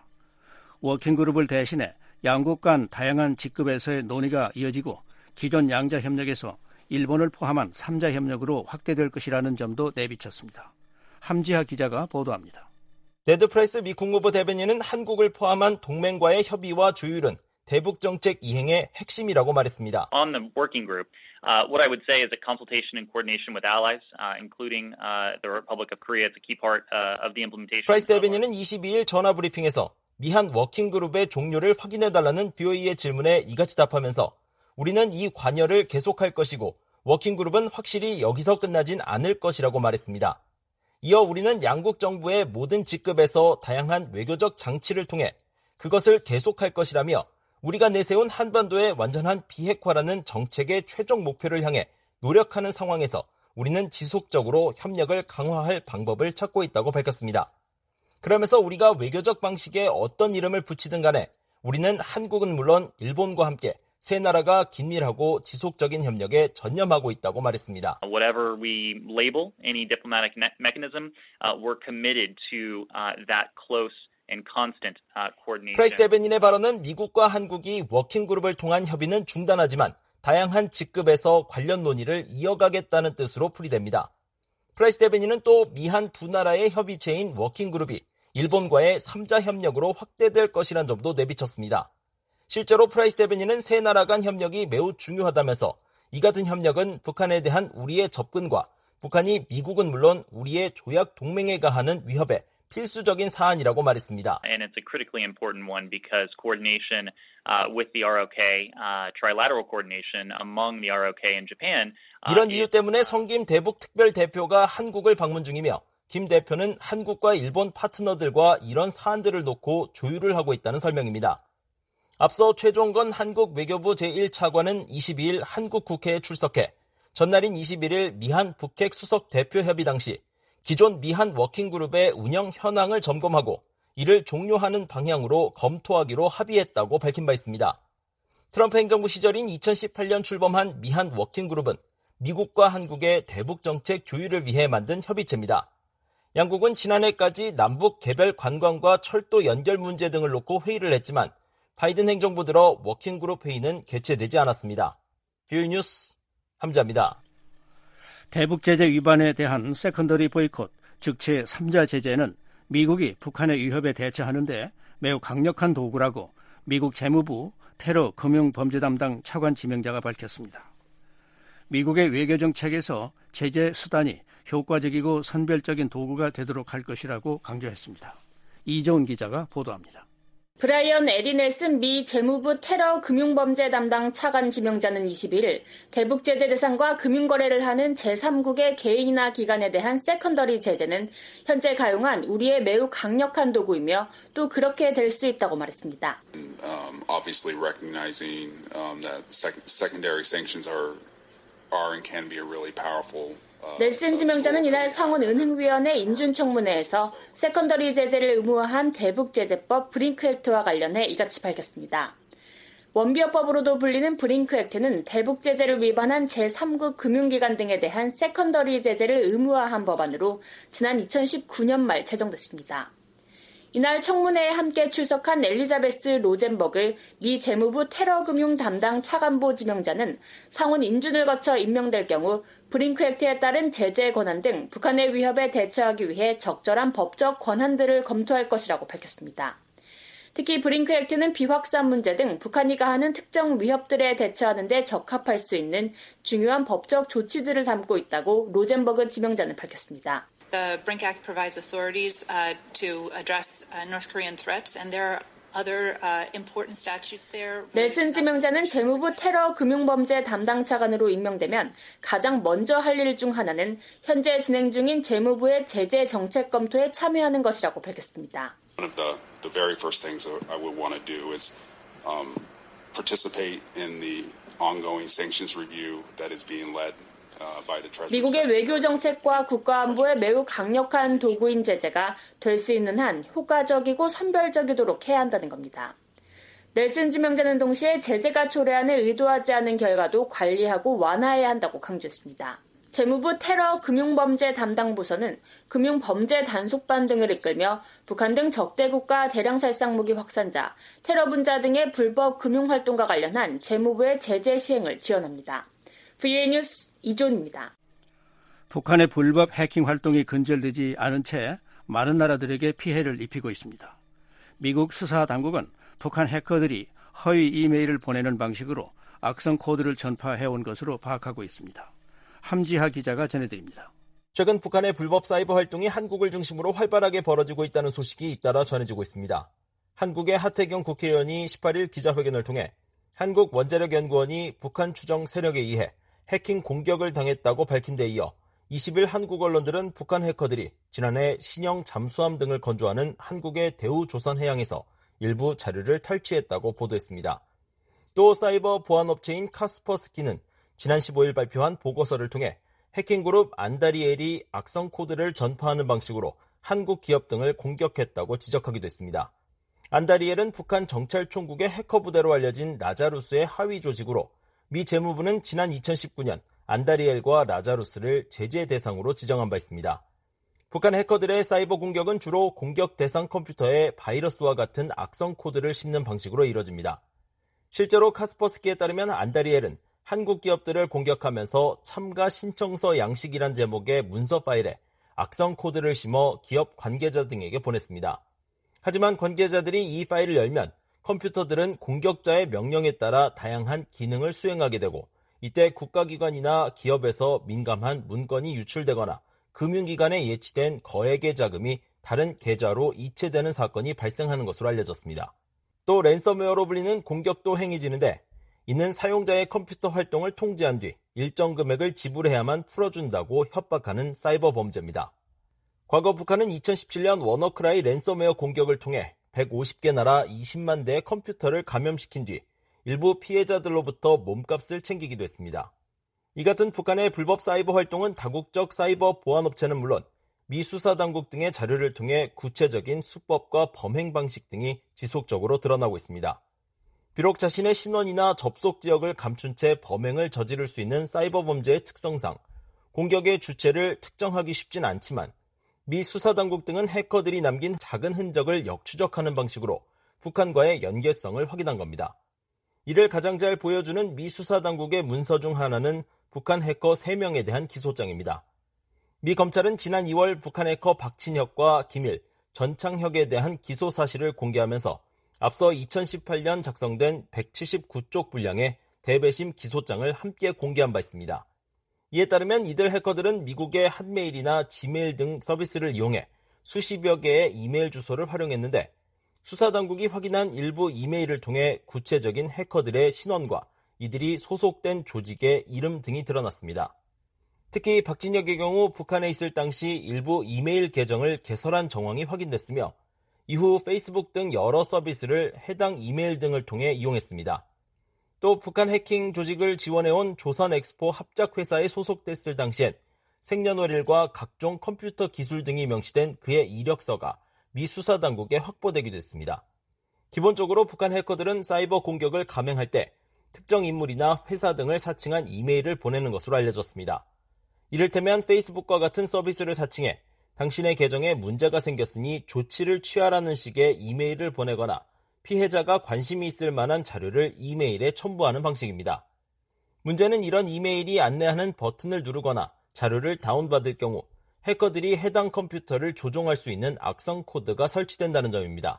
워킹그룹을 대신해 양국 간 다양한 직급에서의 논의가 이어지고 기존 양자 협력에서 일본을 포함한 삼자 협력으로 확대될 것이라는 점도 내비쳤습니다. 함지하 기자가 보도합니다. 네드 프라이스 미 국무부 대변인은 한국을 포함한 동맹과의 협의와 조율은 대북 정책 이행의 핵심이라고 말했습니다. On the working group, uh, what I would say is that consultation and coordination with allies, uh, including uh, the Republic of Korea, is a key part uh, of the implementation. 프라이스 대변인은 이십이일 전화 브리핑에서 미한 워킹그룹의 종료를 확인해달라는 브이오에이의 질문에 이같이 답하면서 우리는 이 관여를 계속할 것이고 워킹그룹은 확실히 여기서 끝나진 않을 것이라고 말했습니다. 이어 우리는 양국 정부의 모든 직급에서 다양한 외교적 장치를 통해 그것을 계속할 것이라며 우리가 내세운 한반도의 완전한 비핵화라는 정책의 최종 목표를 향해 노력하는 상황에서 우리는 지속적으로 협력을 강화할 방법을 찾고 있다고 밝혔습니다. 그러면서 우리가 외교적 방식에 어떤 이름을 붙이든 간에 우리는 한국은 물론 일본과 함께 세 나라가 긴밀하고 지속적인 협력에 전념하고 있다고 말했습니다. Whatever we label any diplomatic mechanism, uh, we're committed to uh, that close and constant uh, coordination. 프라이스 대변인의 발언은 미국과 한국이 워킹그룹을 통한 협의는 중단하지만 다양한 직급에서 관련 논의를 이어가겠다는 뜻으로 풀이됩니다. 프라이스 대변인은 또 미한 두 나라의 협의체인 워킹그룹이 일본과의 삼자 협력으로 확대될 것이라는 점도 내비쳤습니다. 실제로 프라이스 대변인은 세 나라 간 협력이 매우 중요하다면서 이 같은 협력은 북한에 대한 우리의 접근과 북한이 미국은 물론 우리의 조약 동맹에 가하는 위협에 필수적인 사안이라고 말했습니다. And it's a critically important one because coordination uh, with the 알 오 케이, uh, trilateral coordination among the 알 오 케이 and Japan. Uh, 이런 이유 때문에 성김 대북 특별 대표가 한국을 방문 중이며 김 대표는 한국과 일본 파트너들과 이런 사안들을 놓고 조율을 하고 있다는 설명입니다. 앞서 최종건 한국 외교부 제일 차관은 이십이일 한국 국회에 출석해 전날인 이십일일 미한 북핵 수석 대표 협의 당시 기존 미한 워킹그룹의 운영 현황을 점검하고 이를 종료하는 방향으로 검토하기로 합의했다고 밝힌 바 있습니다. 트럼프 행정부 시절인 이천십팔년 출범한 미한 워킹그룹은 미국과 한국의 대북 정책 조율을 위해 만든 협의체입니다. 양국은 지난해까지 남북 개별 관광과 철도 연결 문제 등을 놓고 회의를 했지만 바이든 행정부 들어 워킹그룹 회의는 개최되지 않았습니다. 브이오에이 뉴스 함자입니다. 대북 제재 위반에 대한 세컨더리 보이콧, 즉 제삼자 제재는 미국이 북한의 위협에 대처하는 데 매우 강력한 도구라고 미국 재무부 테러 금융범죄 담당 차관 지명자가 밝혔습니다. 미국의 외교정책에서 제재 수단이 효과적이고 선별적인 도구가 되도록 할 것이라고 강조했습니다. 이정은 기자가 보도합니다. 브라이언 에리 넬슨 미 재무부 테러 금융범죄 담당 차관 지명자는 이십일 대북 제재 대상과 금융거래를 하는 제삼국의 개인이나 기관에 대한 세컨더리 제재는 현재 가용한 우리의 매우 강력한 도구이며 또 그렇게 될 수 있다고 말했습니다. Um, obviously recognizing um, that secondary sanctions are, are and can be a really powerful 넬슨 지명자는 이날 상원은행위원회 인준청문회에서 세컨더리 제재를 의무화한 대북제재법 브링크 액트와 관련해 이같이 밝혔습니다. 원비어법으로도 불리는 브링크 액트는 대북제재를 위반한 제삼국 금융기관 등에 대한 세컨더리 제재를 의무화한 법안으로 지난 이천십구년 말 제정됐습니다. 이날 청문회에 함께 출석한 엘리자베스 로젠버그 미 재무부 테러금융 담당 차관보 지명자는 상원 인준을 거쳐 임명될 경우 브링크 액트에 따른 제재 권한 등 북한의 위협에 대처하기 위해 적절한 법적 권한들을 검토할 것이라고 밝혔습니다. 특히 브링크 액트는 비확산 문제 등 북한이 가하는 특정 위협들에 대처하는 데 적합할 수 있는 중요한 법적 조치들을 담고 있다고 로젠버그 지명자는 밝혔습니다. The Brink Act provides authorities uh, to address uh, North Korean threats, and there 넬슨 지명자는 재무부 테러 금융범죄 담당 차관으로 임명되면 가장 먼저 할 일 중 하나는 현재 진행 중인 재무부의 제재 정책 검토에 참여하는 것이라고 밝혔습니다. One of the, the very first things I would want to do is um, participate in the ongoing sanctions review that is being led. 미국의 외교 정책과 국가안보에 매우 강력한 도구인 제재가 될 수 있는 한 효과적이고 선별적이도록 해야 한다는 겁니다. 넬슨 지명자는 동시에 제재가 초래하는 의도하지 않은 결과도 관리하고 완화해야 한다고 강조했습니다. 재무부 테러 금융범죄 담당 부서는 금융범죄 단속반 등을 이끌며 북한 등 적대 국가 대량 살상 무기 확산자, 테러 분자 등의 불법 금융활동과 관련한 재무부의 제재 시행을 지원합니다. 브이오에이 뉴스 이존입니다. 북한의 불법 해킹 활동이 근절되지 않은 채 많은 나라들에게 피해를 입히고 있습니다. 미국 수사당국은 북한 해커들이 허위 이메일을 보내는 방식으로 악성 코드를 전파해온 것으로 파악하고 있습니다. 함지하 기자가 전해드립니다. 최근 북한의 불법 사이버 활동이 한국을 중심으로 활발하게 벌어지고 있다는 소식이 잇따라 전해지고 있습니다. 한국의 하태경 국회의원이 십팔 일 기자회견을 통해 한국원자력연구원이 북한 추정 세력에 의해 해킹 공격을 당했다고 밝힌 데 이어 이십 일 한국 언론들은 북한 해커들이 지난해 신형 잠수함 등을 건조하는 한국의 대우조선해양에서 일부 자료를 탈취했다고 보도했습니다. 또 사이버 보안업체인 카스퍼스키는 지난 십오 일 발표한 보고서를 통해 해킹그룹 안다리엘이 악성 코드를 전파하는 방식으로 한국 기업 등을 공격했다고 지적하기도 했습니다. 안다리엘은 북한 정찰총국의 해커 부대로 알려진 라자루스의 하위 조직으로 미 재무부는 지난 이천십구 년 안다리엘과 라자루스를 제재 대상으로 지정한 바 있습니다. 북한 해커들의 사이버 공격은 주로 공격 대상 컴퓨터에 바이러스와 같은 악성 코드를 씹는 방식으로 이뤄집니다. 실제로 카스퍼스키에 따르면 안다리엘은 한국 기업들을 공격하면서 참가 신청서 양식이란 제목의 문서 파일에 악성 코드를 심어 기업 관계자 등에게 보냈습니다. 하지만 관계자들이 이 파일을 열면 컴퓨터들은 공격자의 명령에 따라 다양한 기능을 수행하게 되고 이때 국가기관이나 기업에서 민감한 문건이 유출되거나 금융기관에 예치된 거액의 자금이 다른 계좌로 이체되는 사건이 발생하는 것으로 알려졌습니다. 또 랜섬웨어로 불리는 공격도 행해지는데 이는 사용자의 컴퓨터 활동을 통제한 뒤 일정 금액을 지불해야만 풀어준다고 협박하는 사이버 범죄입니다. 과거 북한은 이천십칠 년 워너크라이 랜섬웨어 공격을 통해 백오십 개 나라 이십만 대의 컴퓨터를 감염시킨 뒤 일부 피해자들로부터 몸값을 챙기기도 했습니다. 이 같은 북한의 불법 사이버 활동은 다국적 사이버 보안업체는 물론 미 수사당국 등의 자료를 통해 구체적인 수법과 범행 방식 등이 지속적으로 드러나고 있습니다. 비록 자신의 신원이나 접속 지역을 감춘 채 범행을 저지를 수 있는 사이버 범죄의 특성상 공격의 주체를 특정하기 쉽진 않지만 미 수사당국 등은 해커들이 남긴 작은 흔적을 역추적하는 방식으로 북한과의 연계성을 확인한 겁니다. 이를 가장 잘 보여주는 미 수사당국의 문서 중 하나는 북한 해커 세 명에 대한 기소장입니다. 미 검찰은 지난 이월 북한 해커 박진혁과 김일, 전창혁에 대한 기소 사실을 공개하면서 앞서 이천십팔 년 작성된 백칠십구 쪽 분량의 대배심 기소장을 함께 공개한 바 있습니다. 이에 따르면 이들 해커들은 미국의 핫메일이나 지메일 등 서비스를 이용해 수십여 개의 이메일 주소를 활용했는데 수사당국이 확인한 일부 이메일을 통해 구체적인 해커들의 신원과 이들이 소속된 조직의 이름 등이 드러났습니다. 특히 박진혁의 경우 북한에 있을 당시 일부 이메일 계정을 개설한 정황이 확인됐으며 이후 페이스북 등 여러 서비스를 해당 이메일 등을 통해 이용했습니다. 또 북한 해킹 조직을 지원해온 조선엑스포 합작회사에 소속됐을 당시엔 생년월일과 각종 컴퓨터 기술 등이 명시된 그의 이력서가 미 수사당국에 확보되기도 했습니다. 기본적으로 북한 해커들은 사이버 공격을 감행할 때 특정 인물이나 회사 등을 사칭한 이메일을 보내는 것으로 알려졌습니다. 이를테면 페이스북과 같은 서비스를 사칭해 당신의 계정에 문제가 생겼으니 조치를 취하라는 식의 이메일을 보내거나 피해자가 관심이 있을 만한 자료를 이메일에 첨부하는 방식입니다. 문제는 이런 이메일이 안내하는 버튼을 누르거나 자료를 다운받을 경우 해커들이 해당 컴퓨터를 조종할 수 있는 악성 코드가 설치된다는 점입니다.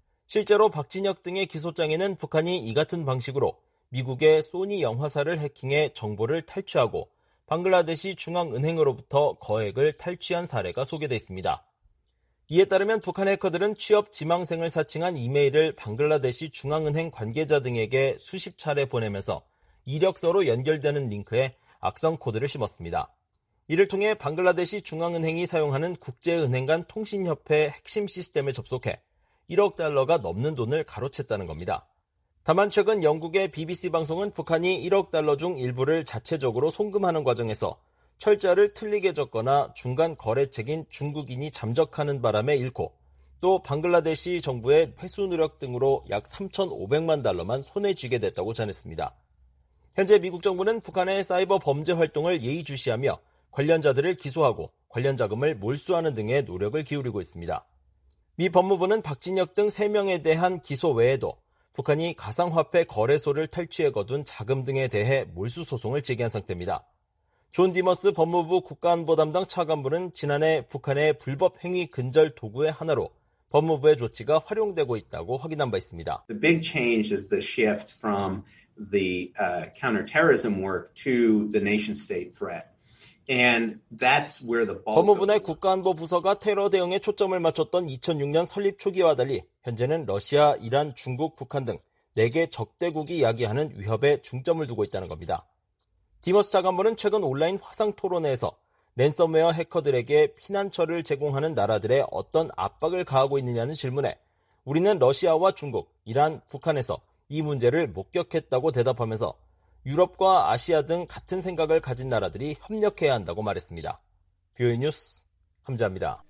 실제로 박진혁 등의 기소장에는 북한이 이 같은 방식으로 미국의 소니 영화사를 해킹해 정보를 탈취하고 방글라데시 중앙은행으로부터 거액을 탈취한 사례가 소개돼 있습니다. 이에 따르면 북한 해커들은 취업 지망생을 사칭한 이메일을 방글라데시 중앙은행 관계자 등에게 수십 차례 보내면서 이력서로 연결되는 링크에 악성 코드를 심었습니다. 이를 통해 방글라데시 중앙은행이 사용하는 국제은행 간 통신협회 핵심 시스템에 접속해 일억 달러가 넘는 돈을 가로챘다는 겁니다. 다만 최근 영국의 비비씨 방송은 북한이 일억 달러 중 일부를 자체적으로 송금하는 과정에서 철자를 틀리게 적거나 중간 거래책인 중국인이 잠적하는 바람에 잃고 또 방글라데시 정부의 회수 노력 등으로 약 삼천오백만 달러만 손에 쥐게 됐다고 전했습니다. 현재 미국 정부는 북한의 사이버 범죄 활동을 예의주시하며 관련자들을 기소하고 관련 자금을 몰수하는 등의 노력을 기울이고 있습니다. 미 법무부는 박진혁 등 세 명에 대한 기소 외에도 북한이 가상화폐 거래소를 탈취해 거둔 자금 등에 대해 몰수 소송을 제기한 상태입니다. 존 디머스 법무부 국가안보 담당 차관보는 지난해 북한의 불법 행위 근절 도구의 하나로 법무부의 조치가 활용되고 있다고 확인한 바 있습니다. The big change is the shift from the uh, counterterrorism work to the nation-state threat. And that's where the bulk 법무부 내 국가안보 부서가 테러 대응에 초점을 맞췄던 이천육 년 설립 초기와 달리 현재는 러시아, 이란, 중국, 북한 등 네 개 적대국이 야기하는 위협에 중점을 두고 있다는 겁니다. 디머스 차관보는 최근 온라인 화상 토론회에서 랜섬웨어 해커들에게 피난처를 제공하는 나라들의 어떤 압박을 가하고 있느냐는 질문에 우리는 러시아와 중국, 이란, 북한에서 이 문제를 목격했다고 대답하면서 유럽과 아시아 등 같은 생각을 가진 나라들이 협력해야 한다고 말했습니다. 비오이 뉴스 함자입니다.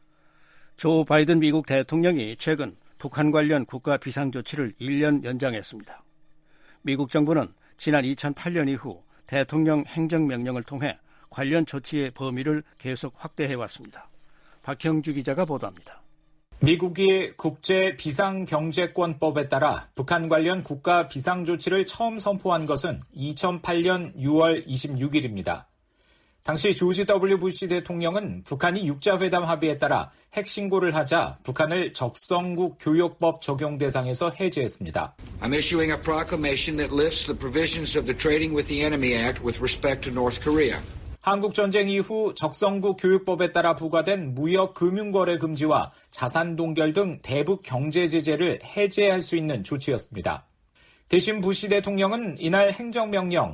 조 바이든 미국 대통령이 최근 북한 관련 국가 비상조치를 일 년 연장했습니다. 미국 정부는 지난 이천팔 년 이후 대통령 행정명령을 통해 관련 조치의 범위를 계속 확대해왔습니다. 박형주 기자가 보도합니다. 미국이 국제 비상경제권법에 따라 북한 관련 국가 비상조치를 처음 선포한 것은 이천팔 년 유월 이십육일입니다. 당시 조지 더블유 부시 대통령은 북한이 육자회담 합의에 따라 핵신고를 하자 북한을 적성국 교역법 적용 대상에서 해제했습니다. I'm issuing a proclamation that lifts the provisions of the Trading with the Enemy Act with respect to North Korea. 한국전쟁 이후 적성국 교육법에 따라 부과된 무역 금융거래 금지와 자산 동결 등 대북 경제 제재를 해제할 수 있는 조치였습니다. 대신 부시 대통령은 이날 행정명령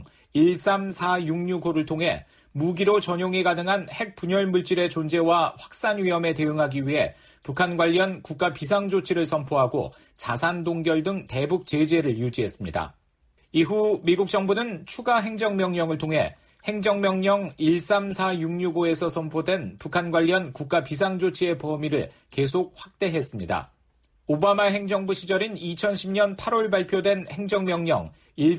일삼사육육호를 통해 무기로 전용이 가능한 핵 분열 물질의 존재와 확산 위험에 대응하기 위해 북한 관련 국가 비상조치를 선포하고 자산 동결 등 대북 제재를 유지했습니다. 이후 미국 정부는 추가 행정명령을 통해 행정명령 일삼사육육호에서 선포된 북한 관련 국가 비상조치의 범위를 계속 확대했습니다. 오바마 행정부 시절인 이천십 년 팔월 발표된 행정명령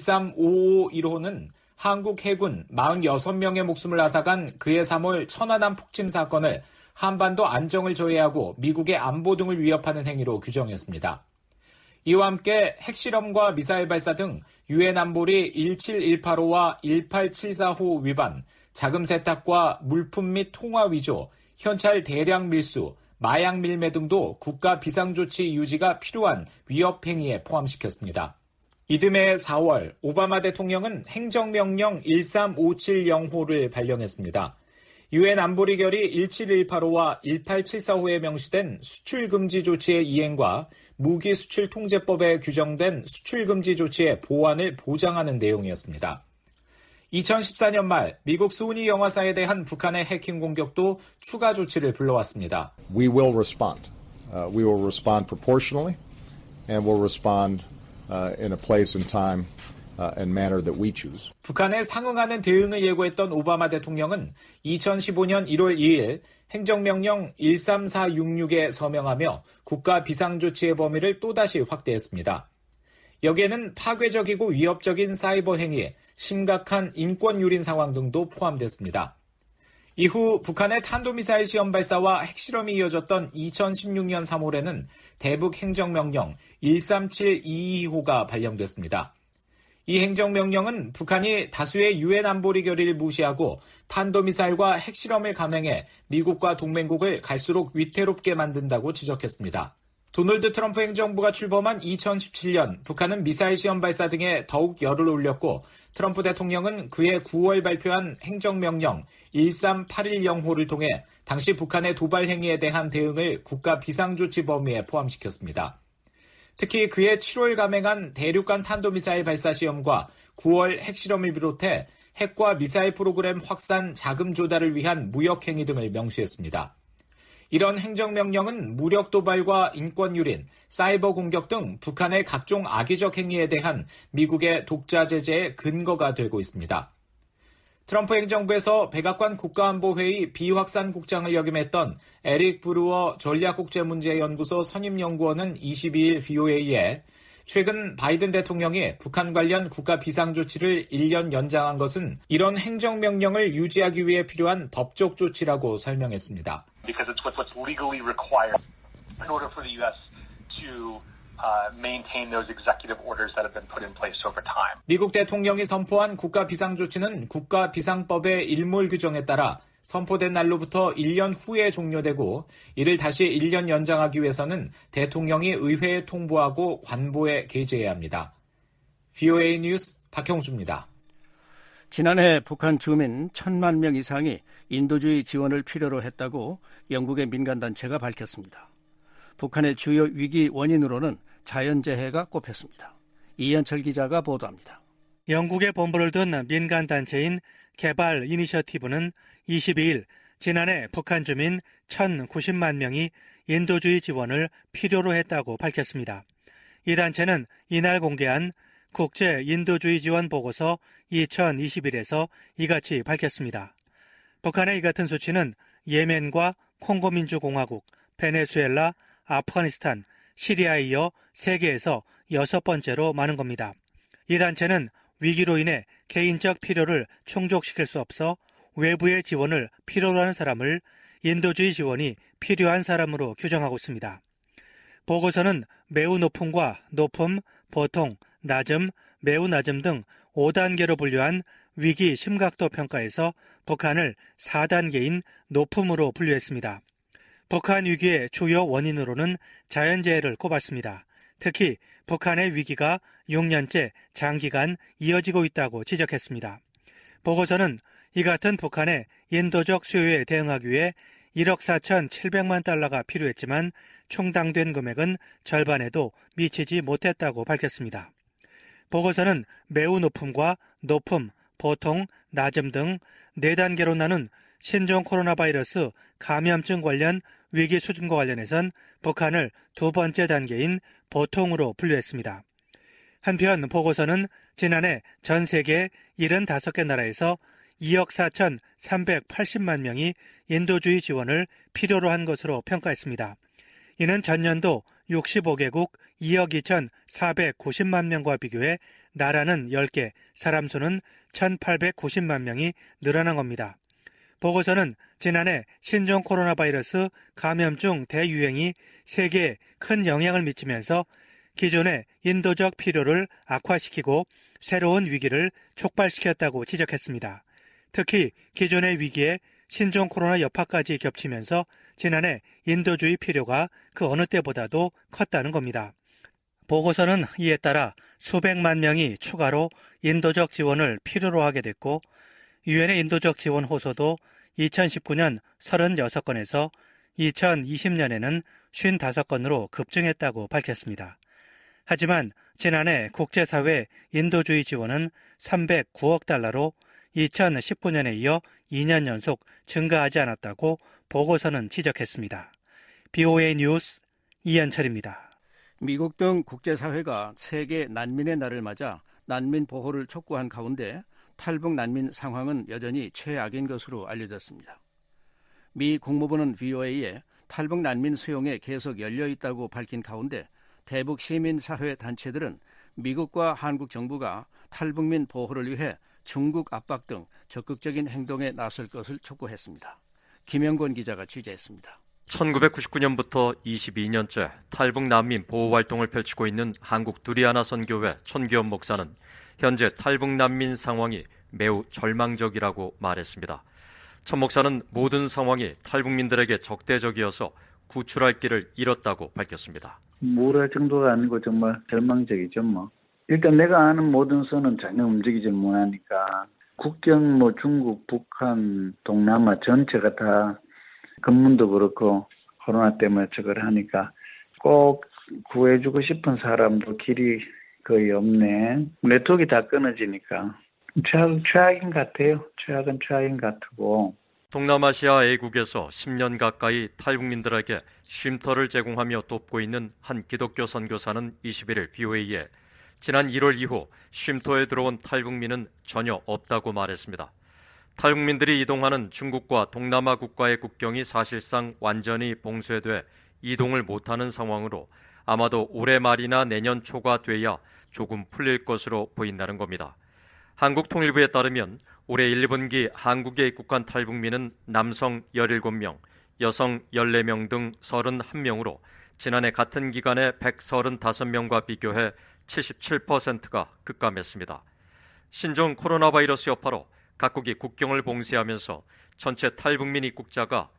일삼오오일호는 한국 해군 사십육 명의 목숨을 앗아간 그해 삼월 천안함 폭침 사건을 한반도 안정을 저해하고 미국의 안보 등을 위협하는 행위로 규정했습니다. 이와 함께 핵실험과 미사일 발사 등 유엔 안보리 일칠일팔호와 일팔칠사호 위반, 자금 세탁과 물품 및 통화 위조, 현찰 대량 밀수, 마약 밀매 등도 국가 비상조치 유지가 필요한 위협 행위에 포함시켰습니다. 이듬해 사월 오바마 대통령은 행정명령 일삼오칠영호를 발령했습니다. 유엔 안보리 결의 일칠일팔호와 일팔칠사호에 명시된 수출금지 조치의 이행과 무기 수출 통제법에 규정된 수출금지 조치의 보완을 보장하는 내용이었습니다. 이천십사 년 말 미국 소니 영화사에 대한 북한의 해킹 공격도 추가 조치를 불러왔습니다. We will respond. Uh, we will respond proportionally and will respond uh, in a place and time uh, and manner that we choose. 북한에 상응하는 대응을 예고했던 오바마 대통령은 이천십오 년 일월 이일 행정명령 일삼사육육에 서명하며 국가 비상조치의 범위를 또다시 확대했습니다. 여기에는 파괴적이고 위협적인 사이버 행위, 심각한 인권 유린 상황 등도 포함됐습니다. 이후 북한의 탄도미사일 시험 발사와 핵실험이 이어졌던 이천십육 년 삼월에는 대북 행정명령 일삼칠이이호가 발령됐습니다. 이 행정명령은 북한이 다수의 유엔 안보리 결의를 무시하고 탄도미사일과 핵실험을 감행해 미국과 동맹국을 갈수록 위태롭게 만든다고 지적했습니다. 도널드 트럼프 행정부가 출범한 이천십칠 년 북한은 미사일 시험 발사 등에 더욱 열을 올렸고 트럼프 대통령은 그해 구월 발표한 행정명령 일삼팔일영호를 통해 당시 북한의 도발 행위에 대한 대응을 국가 비상조치 범위에 포함시켰습니다. 특히 그해 칠월 감행한 대륙간 탄도미사일 발사 시험과 구월 핵실험을 비롯해 핵과 미사일 프로그램 확산 자금 조달을 위한 무역 행위 등을 명시했습니다. 이런 행정명령은 무력 도발과 인권유린, 사이버 공격 등 북한의 각종 악의적 행위에 대한 미국의 독자 제재의 근거가 되고 있습니다. 트럼프 행정부에서 백악관 국가안보회의 비확산국장을 역임했던 에릭 브루어 전략국제문제연구소 선임연구원은 이십이일 브이오에이에 최근 바이든 대통령이 북한 관련 국가 비상조치를 일 년 연장한 것은 이런 행정명령을 유지하기 위해 필요한 법적 조치라고 설명했습니다. Because it's what's legally required in order for the U S to uh, maintain those executive orders that have been put in place over time. 미국 대통령이 선포한 국가 비상조치는 국가 비상법의 일몰 규정에 따라 선포된 날로부터 일 년 후에 종료되고 이를 다시 일 년 연장하기 위해서는 대통령이 의회에 통보하고 관보에 게재해야 합니다. 브이오에이 뉴스 박형수입니다. 지난해 북한 주민 천만 명 이상이 인도주의 지원을 필요로 했다고 영국의 민간단체가 밝혔습니다. 북한의 주요 위기 원인으로는 자연재해가 꼽혔습니다. 이현철 기자가 보도합니다. 영국의 본부를 둔 민간단체인 개발 이니셔티브는 이십이일 지난해 북한 주민 천구십만 명이 인도주의 지원을 필요로 했다고 밝혔습니다. 이 단체는 이날 공개한 국제 인도주의 지원 보고서 이천이십일에서 이같이 밝혔습니다. 북한의 이 같은 수치는 예멘과 콩고민주공화국, 베네수엘라, 아프가니스탄, 시리아에 이어 세계에서 여섯 번째로 많은 겁니다. 이 단체는 위기로 인해 개인적 필요를 충족시킬 수 없어 외부의 지원을 필요로 하는 사람을 인도주의 지원이 필요한 사람으로 규정하고 있습니다. 보고서는 매우 높음과 높음, 보통, 낮음, 매우 낮음 등 오 단계로 분류한 위기 심각도 평가에서 북한을 사 단계인 높음으로 분류했습니다. 북한 위기의 주요 원인으로는 자연재해를 꼽았습니다. 특히 북한의 위기가 육 년째 장기간 이어지고 있다고 지적했습니다. 보고서는 이 같은 북한의 인도적 수요에 대응하기 위해 일억 사천칠백만 달러가 필요했지만 충당된 금액은 절반에도 미치지 못했다고 밝혔습니다. 보고서는 매우 높음과 높음, 보통, 낮음 등 네 단계로 나눈 신종 코로나 바이러스 감염증 관련 위기 수준과 관련해선 북한을 두 번째 단계인 보통으로 분류했습니다. 한편 보고서는 지난해 전 세계 칠십오 개 나라에서 이억 사천삼백팔십만 명이 인도주의 지원을 필요로 한 것으로 평가했습니다. 이는 전년도 육십오 개국 이억 이천사백구십만 명과 비교해 나라는 열 개, 사람 수는 천팔백구십만 명이 늘어난 겁니다. 보고서는 지난해 신종 코로나 바이러스 감염증 대유행이 세계에 큰 영향을 미치면서 기존의 인도적 필요를 악화시키고 새로운 위기를 촉발시켰다고 지적했습니다. 특히 기존의 위기에 신종 코로나 여파까지 겹치면서 지난해 인도주의 필요가 그 어느 때보다도 컸다는 겁니다. 보고서는 이에 따라 수백만 명이 추가로 인도적 지원을 필요로 하게 됐고 유엔의 인도적 지원 호소도 이천십구 년 삼십육 건에서 이천이십 년에는 오십오 건으로 급증했다고 밝혔습니다. 하지만 지난해 국제사회 인도주의 지원은 삼백구억 달러로 이천십구 년에 이어 이 년 연속 증가하지 않았다고 보고서는 지적했습니다. 브이오에이 뉴스 이현철입니다. 미국 등 국제사회가 세계 난민의 날을 맞아 난민 보호를 촉구한 가운데 탈북 난민 상황은 여전히 최악인 것으로 알려졌습니다. 미 국무부는 브이오에이에 탈북 난민 수용에 계속 열려 있다고 밝힌 가운데 대북 시민사회 단체들은 미국과 한국 정부가 탈북민 보호를 위해 중국 압박 등 적극적인 행동에 나설 것을 촉구했습니다. 김영권 기자가 취재했습니다. 천구백구십구 년부터 이십이 년째 탈북 난민 보호 활동을 펼치고 있는 한국 두리아나 선교회 천기현 목사는 현재 탈북 난민 상황이 매우 절망적이라고 말했습니다. 천 목사는 모든 상황이 탈북민들에게 적대적이어서 구출할 길을 잃었다고 밝혔습니다. 무례 정도가 아니고 정말 절망적이죠. 뭐 일단 내가 아는 모든 선은 전혀 움직이지 못하니까 국경 뭐 중국, 북한, 동남아 전체가 다 검문도 그렇고 코로나 때문에 저걸 하니까 꼭 구해주고 싶은 사람도 길이 거의 없네. 네트워크가 다 끊어지니까 최악, 최악인 것 같아요. 최악은 최악인 것 같고. 동남아시아 A국에서 십 년 가까이 탈북민들에게 쉼터를 제공하며 돕고 있는 한 기독교 선교사는 이십일 일 브이오에이에 지난 일월 이후 쉼터에 들어온 탈북민은 전혀 없다고 말했습니다. 탈북민들이 이동하는 중국과 동남아 국가의 국경이 사실상 완전히 봉쇄돼 이동을 못하는 상황으로 아마도 올해 말이나 내년 초가 돼야 조금 풀릴 것으로 보인다는 겁니다. 한국통일부에 따르면 올해 일 분기 한국에 입국한 탈북민은 남성 열일곱 명, 여성 열네 명 등 삼십일 명으로 지난해 같은 기간에 백삼십오 명과 비교해 칠십칠 퍼센트가 급감했습니다. 신종 코로나 바이러스 여파로 각국이 국경을 봉쇄하면서 전체 탈북민 입국자가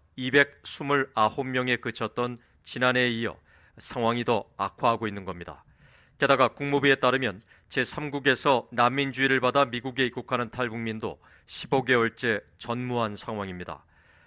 이백이십구 명에 그쳤던 지난해에 이어 상황이 더 악화하고 있는 겁니다. 게다가 국무부에 따르면 제삼국에서 난민주의를 받아 미국에 입국하는 탈북민도 십오 개월째 전무한 상황입니다.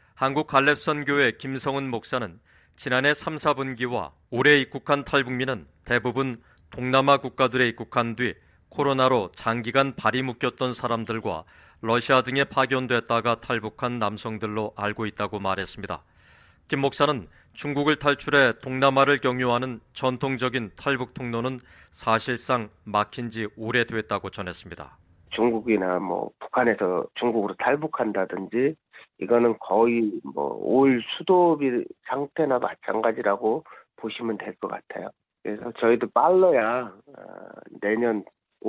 한국갈렙선교회 김성은 목사는 지난해 삼, 사 분기와 올해 입국한 탈북민은 대부분 동남아 국가들에 입국한 뒤 코로나로 장기간 발이 묶였던 사람들과 러시아 등에 파견됐다가 탈북한 남성들로 알고 있다고 말했습니다. 김 목사는 중국을 탈출해 동남아를 경유하는 전통적인 탈북 통로는 사실상 막힌 지 오래됐다고 전했습니다. 중국이나 뭐 북한에서 중국으로 탈북한다든지 이거는 거의 뭐 올 수도비 상태나 마찬가지라고 보시면 될 것 같아요. 그래서 저희도 빨라야 내년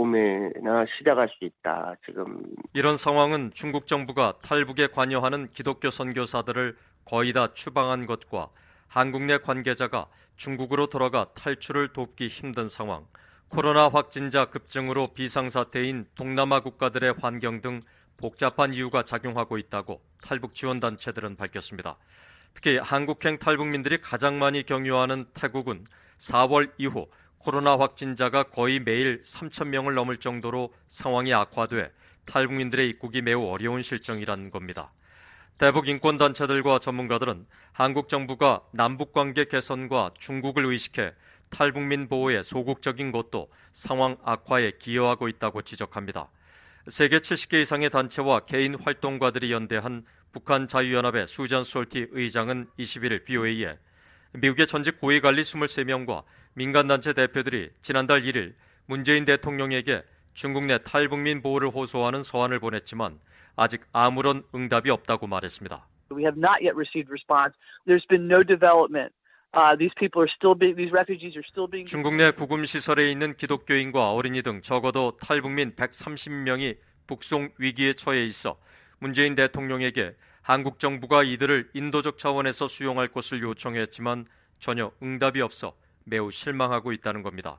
봄에나 시작할 수 있다. 지금 이런 상황은 중국 정부가 탈북에 관여하는 기독교 선교사들을 거의 다 추방한 것과 한국 내 관계자가 중국으로 돌아가 탈출을 돕기 힘든 상황, 코로나 확진자 급증으로 비상사태인 동남아 국가들의 환경 등 복잡한 이유가 작용하고 있다고 탈북 지원단체들은 밝혔습니다. 특히 한국행 탈북민들이 가장 많이 경유하는 태국은 사월 이후 코로나 확진자가 거의 매일 삼천 명을 넘을 정도로 상황이 악화돼 탈북민들의 입국이 매우 어려운 실정이라는 겁니다. 대북 인권단체들과 전문가들은 한국 정부가 남북관계 개선과 중국을 의식해 탈북민 보호에 소극적인 것도 상황 악화에 기여하고 있다고 지적합니다. 세계 칠십 개 이상의 단체와 개인 활동가들이 연대한 북한 자유연합의 수잔 솔티 의장은 이십일 일 브이오에이에 미국의 전직 고위관리 이십삼 명과 민간단체 대표들이 지난달 일 일 문재인 대통령에게 중국 내 탈북민 보호를 호소하는 서한을 보냈지만 아직 아무런 응답이 없다고 말했습니다. We have not yet received response. There's been no development. Uh, these people are still being, these refugees are still being. 중국 내 구금 시설에 있는 기독교인과 어린이 등 적어도 탈북민 백삼십 명이 북송 위기에 처해 있어 문재인 대통령에게 한국 정부가 이들을 인도적 차원에서 수용할 것을 요청했지만 전혀 응답이 없어 매우 실망하고 있다는 겁니다.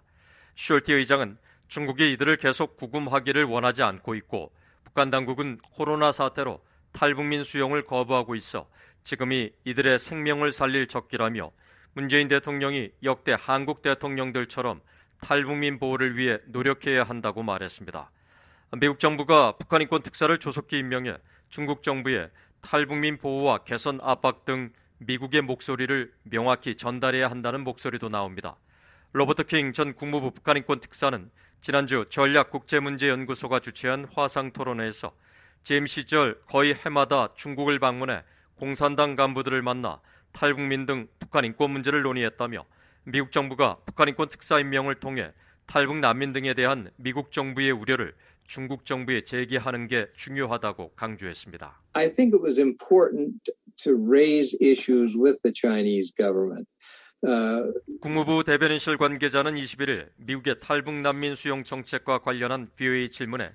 숄티 의장은 중국이 이들을 계속 구금하기를 원하지 않고 있고 북한 당국은 코로나 사태로 탈북민 수용을 거부하고 있어 지금이 이들의 생명을 살릴 적기라며 문재인 대통령이 역대 한국 대통령들처럼 탈북민 보호를 위해 노력해야 한다고 말했습니다. 미국 정부가 북한 인권 특사를 조속히 임명해 중국 정부에 탈북민 보호와 개선 압박 등 미국의 목소리를 명확히 전달해야 한다는 목소리도 나옵니다. 로버트 킹 전 국무부 북한 인권 특사는 지난주 전략국제문제연구소가 주최한 화상 토론회에서 재임 시절 거의 해마다 중국을 방문해 공산당 간부들을 만나 탈북민 등 북한 인권 문제를 논의했다며 미국 정부가 북한 인권 특사 임명을 통해 탈북 난민 등에 대한 미국 정부의 우려를 중국 정부에 제기하는 게 중요하다고 강조했습니다. I think it was important to raise issues with the Chinese government. Uh, 국무부 대변인실 관계자는 이십일 일 미국의 탈북 난민 수용 정책과 관련한 브이오에이 질문에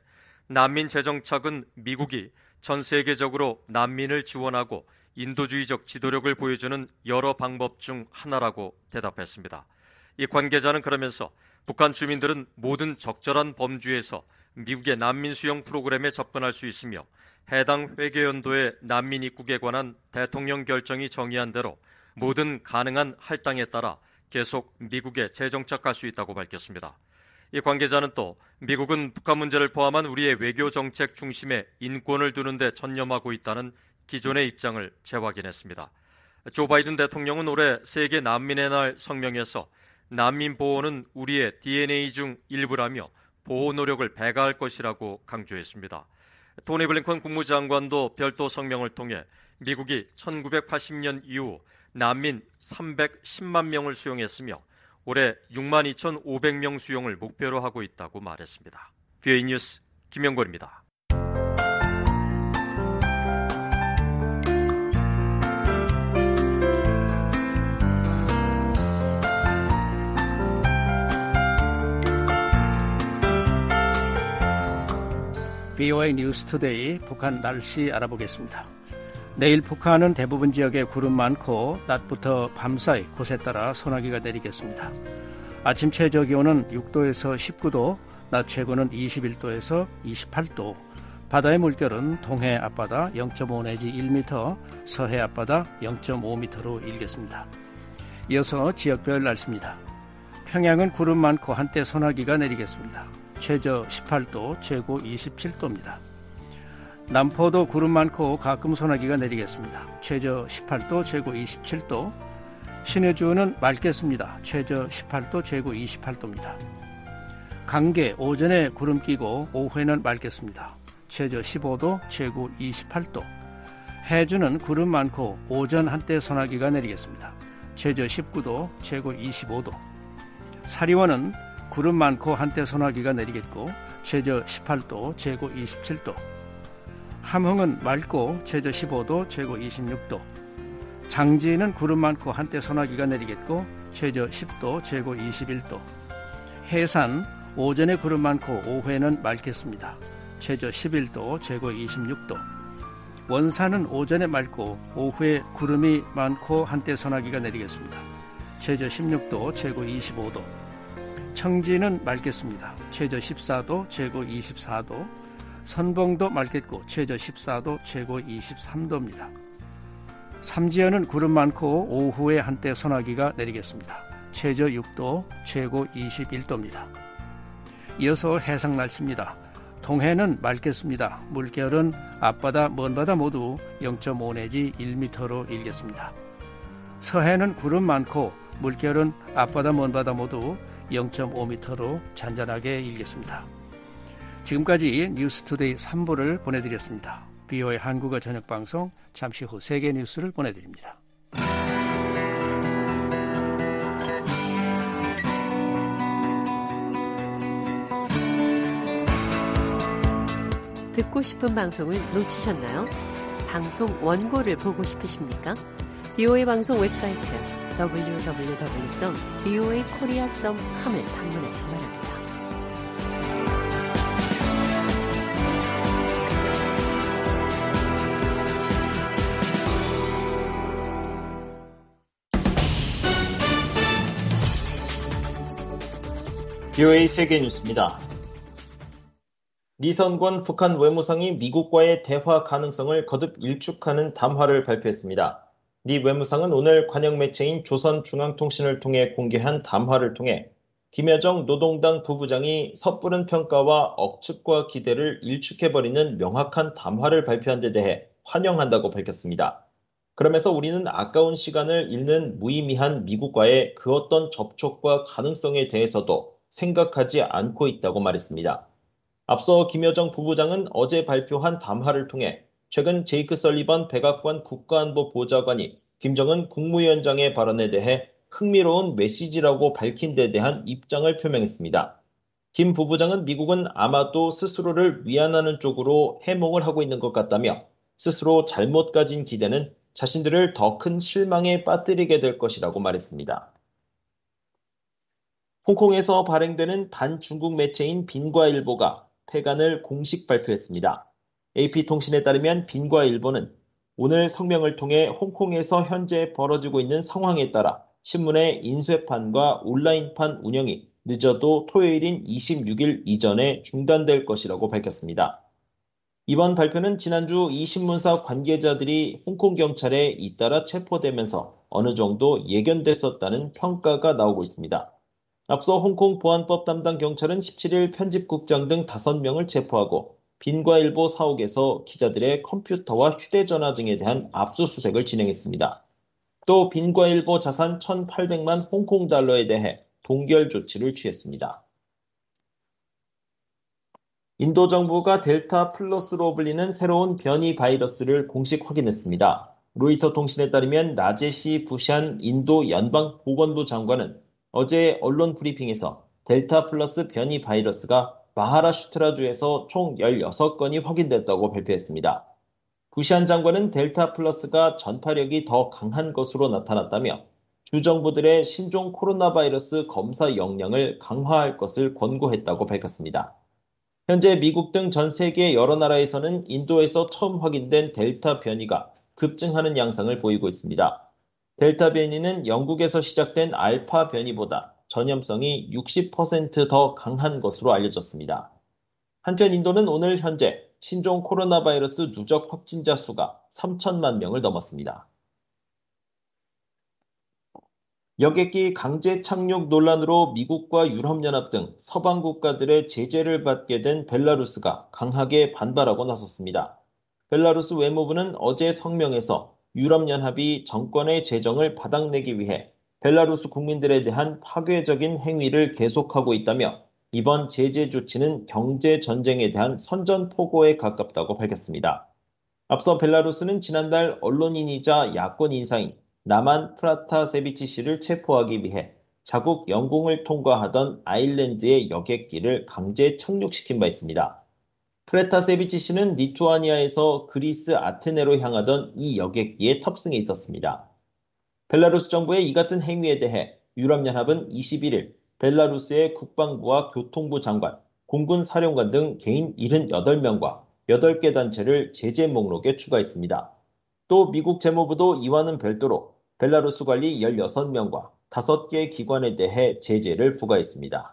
난민 재정착은 미국이 전 세계적으로 난민을 지원하고 인도주의적 지도력을 보여주는 여러 방법 중 하나라고 대답했습니다. 이 관계자는 그러면서 북한 주민들은 모든 적절한 범주에서 미국의 난민 수용 프로그램에 접근할 수 있으며 해당 회계연도의 난민 입국에 관한 대통령 결정이 정의한 대로 모든 가능한 할당에 따라 계속 미국에 재정착할 수 있다고 밝혔습니다. 이 관계자는 또 미국은 북한 문제를 포함한 우리의 외교 정책 중심에 인권을 두는 데 전념하고 있다는 기존의 입장을 재확인했습니다. 조 바이든 대통령은 올해 세계 난민의 날 성명에서 난민 보호는 우리의 디엔에이 중 일부라며 보호 노력을 배가할 것이라고 강조했습니다. 토니 블링컨 국무장관도 별도 성명을 통해 미국이 천구백팔십 년 이후 난민 삼백십만 명을 수용했으며 올해 육만 이천오백 명 수용을 목표로 하고 있다고 말했습니다. 비오에이 뉴스 김영걸입니다. 비오에이 뉴스 투데이 북한 날씨 알아보겠습니다. 내일 북한은 대부분 지역에 구름 많고 낮부터 밤사이 곳에 따라 소나기가 내리겠습니다. 아침 최저 기온은 육 도에서 십구 도, 낮 최고는 이십일 도에서 이십팔 도, 바다의 물결은 동해 앞바다 영 점 오 내지 일 미터, 서해 앞바다 영 점 오 미터로 일겠습니다. 이어서 지역별 날씨입니다. 평양은 구름 많고 한때 소나기가 내리겠습니다. 최저 십팔 도, 최고 이십칠 도입니다. 남포도 구름 많고 가끔 소나기가 내리겠습니다. 최저 십팔 도, 최고 이십칠 도. 신의주는 맑겠습니다. 최저 십팔 도, 최고 이십팔 도입니다. 강계 오전에 구름 끼고 오후에는 맑겠습니다. 최저 십오 도, 최고 이십팔 도. 해주는 구름 많고 오전 한때 소나기가 내리겠습니다. 최저 십구 도, 최고 이십오 도. 사리원은 구름 많고 한때 소나기가 내리겠고 최저 십팔 도, 최고 이십칠 도. 함흥은 맑고 최저 십오 도, 최고 이십육 도. 장지는 구름 많고 한때 소나기가 내리겠고 최저 십 도, 최고 이십일 도. 해산 오전에 구름 많고 오후에는 맑겠습니다. 최저 십일 도, 최고 이십육 도. 원산은 오전에 맑고 오후에 구름이 많고 한때 소나기가 내리겠습니다. 최저 십육 도, 최고 이십오 도. 청지는 맑겠습니다. 최저 십사 도, 최고 이십사 도. 선봉도 맑겠고 최저 십사 도, 최고 이십삼 도입니다. 삼지연은 구름 많고 오후에 한때 소나기가 내리겠습니다. 최저 육 도, 최고 이십일 도입니다. 이어서 해상 날씨입니다. 동해는 맑겠습니다. 물결은 앞바다, 먼바다 모두 영 점 오 내지 일 미터로 일겠습니다. 서해는 구름 많고 물결은 앞바다, 먼바다 모두 영 점 오 미터로 잔잔하게 일겠습니다. 지금까지 뉴스투데이 삼 부를 보내드렸습니다. 비오에이 한국어 저녁방송 잠시 후 세계 뉴스를 보내드립니다. 듣고 싶은 방송을 놓치셨나요? 방송 원고를 보고 싶으십니까? 비오에이 방송 웹사이트 더블유 더블유 더블유 점 비오에이 코리아 점 컴을 방문하시기 바랍니다. 비오에이 세계 뉴스입니다. 리선권 북한 외무상이 미국과의 대화 가능성을 거듭 일축하는 담화를 발표했습니다. 리 외무상은 오늘 관영 매체인 조선중앙통신을 통해 공개한 담화를 통해 김여정 노동당 부부장이 섣부른 평가와 억측과 기대를 일축해버리는 명확한 담화를 발표한 데 대해 환영한다고 밝혔습니다. 그러면서 우리는 아까운 시간을 잃는 무의미한 미국과의 그 어떤 접촉과 가능성에 대해서도 생각하지 않고 있다고 말했습니다. 앞서 김여정 부부장은 어제 발표한 담화를 통해 최근 제이크 설리번 백악관 국가안보보좌관이 김정은 국무위원장의 발언에 대해 흥미로운 메시지라고 밝힌 데 대한 입장을 표명했습니다. 김 부부장은 미국은 아마도 스스로를 위안하는 쪽으로 해몽을 하고 있는 것 같다며 스스로 잘못 가진 기대는 자신들을 더 큰 실망에 빠뜨리게 될 것이라고 말했습니다. 홍콩에서 발행되는 반중국 매체인 빈과일보가 폐간을 공식 발표했습니다. 에이피통신에 따르면 빈과일보는 오늘 성명을 통해 홍콩에서 현재 벌어지고 있는 상황에 따라 신문의 인쇄판과 온라인판 운영이 늦어도 토요일인 이십육 일 이전에 중단될 것이라고 밝혔습니다. 이번 발표는 지난주 이 신문사 관계자들이 홍콩 경찰에 잇따라 체포되면서 어느 정도 예견됐었다는 평가가 나오고 있습니다. 앞서 홍콩 보안법 담당 경찰은 십칠 일 편집국장 등 다섯 명을 체포하고 빈과일보 사옥에서 기자들의 컴퓨터와 휴대전화 등에 대한 압수수색을 진행했습니다. 또 빈과일보 자산 천팔백만 홍콩 달러에 대해 동결 조치를 취했습니다. 인도 정부가 델타 플러스로 불리는 새로운 변이 바이러스를 공식 확인했습니다. 로이터 통신에 따르면 라제시 부샨 인도 연방보건부 장관은 어제 언론 브리핑에서 델타 플러스 변이 바이러스가 마하라슈트라주에서 총 열여섯 건이 확인됐다고 발표했습니다. 부샨 장관은 델타 플러스가 전파력이 더 강한 것으로 나타났다며 주정부들의 신종 코로나 바이러스 검사 역량을 강화할 것을 권고했다고 밝혔습니다. 현재 미국 등 전 세계 여러 나라에서는 인도에서 처음 확인된 델타 변이가 급증하는 양상을 보이고 있습니다. 델타 변이는 영국에서 시작된 알파 변이보다 전염성이 육십 퍼센트 더 강한 것으로 알려졌습니다. 한편 인도는 오늘 현재 신종 코로나 바이러스 누적 확진자 수가 삼천만 명을 넘었습니다. 여객기 강제 착륙 논란으로 미국과 유럽연합 등 서방 국가들의 제재를 받게 된 벨라루스가 강하게 반발하고 나섰습니다. 벨라루스 외무부는 어제 성명에서 유럽연합이 정권의 재정을 바닥내기 위해 벨라루스 국민들에 대한 파괴적인 행위를 계속하고 있다며 이번 제재 조치는 경제 전쟁에 대한 선전포고에 가깝다고 밝혔습니다. 앞서 벨라루스는 지난달 언론인이자 야권 인사인 나만 프라타세비치 씨를 체포하기 위해 자국 영공을 통과하던 아일랜드의 여객기를 강제 착륙시킨 바 있습니다. 프라타세비치 씨는 리투아니아에서 그리스 아테네로 향하던 이 여객기에 탑승해 있었습니다. 벨라루스 정부의 이 같은 행위에 대해 유럽연합은 이십일 일 벨라루스의 국방부와 교통부 장관, 공군 사령관 등 개인 칠십팔 명과 여덟 개 단체를 제재 목록에 추가했습니다. 또 미국 재무부도 이와는 별도로 벨라루스 관리 열여섯 명과 다섯 개 기관에 대해 제재를 부과했습니다.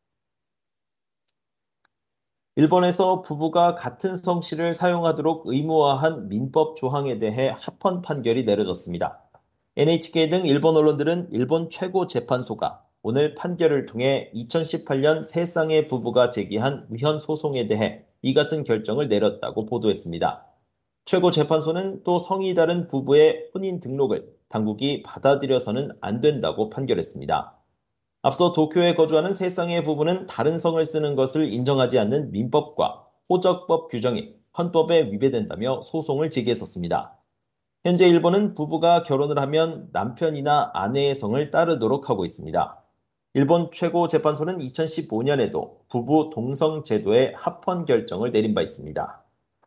일본에서 부부가 같은 성씨를 사용하도록 의무화한 민법 조항에 대해 합헌 판결이 내려졌습니다. 엔에이치케이 등 일본 언론들은 일본 최고재판소가 오늘 판결을 통해 이천십팔 년 세 쌍의 부부가 제기한 위헌 소송에 대해 이 같은 결정을 내렸다고 보도했습니다. 최고재판소는 또 성이 다른 부부의 혼인 등록을 당국이 받아들여서는 안 된다고 판결했습니다. 앞서 도쿄에 거주하는 세 쌍의 부부는 다른 성을 쓰는 것을 인정하지 않는 민법과 호적법 규정이 헌법에 위배된다며 소송을 제기했었습니다. 현재 일본은 부부가 결혼을 하면 남편이나 아내의 성을 따르도록 하고 있습니다. 일본 최고재판소는 이천십오 년에도 부부 동성 제도의 합헌 결정을 내린 바 있습니다.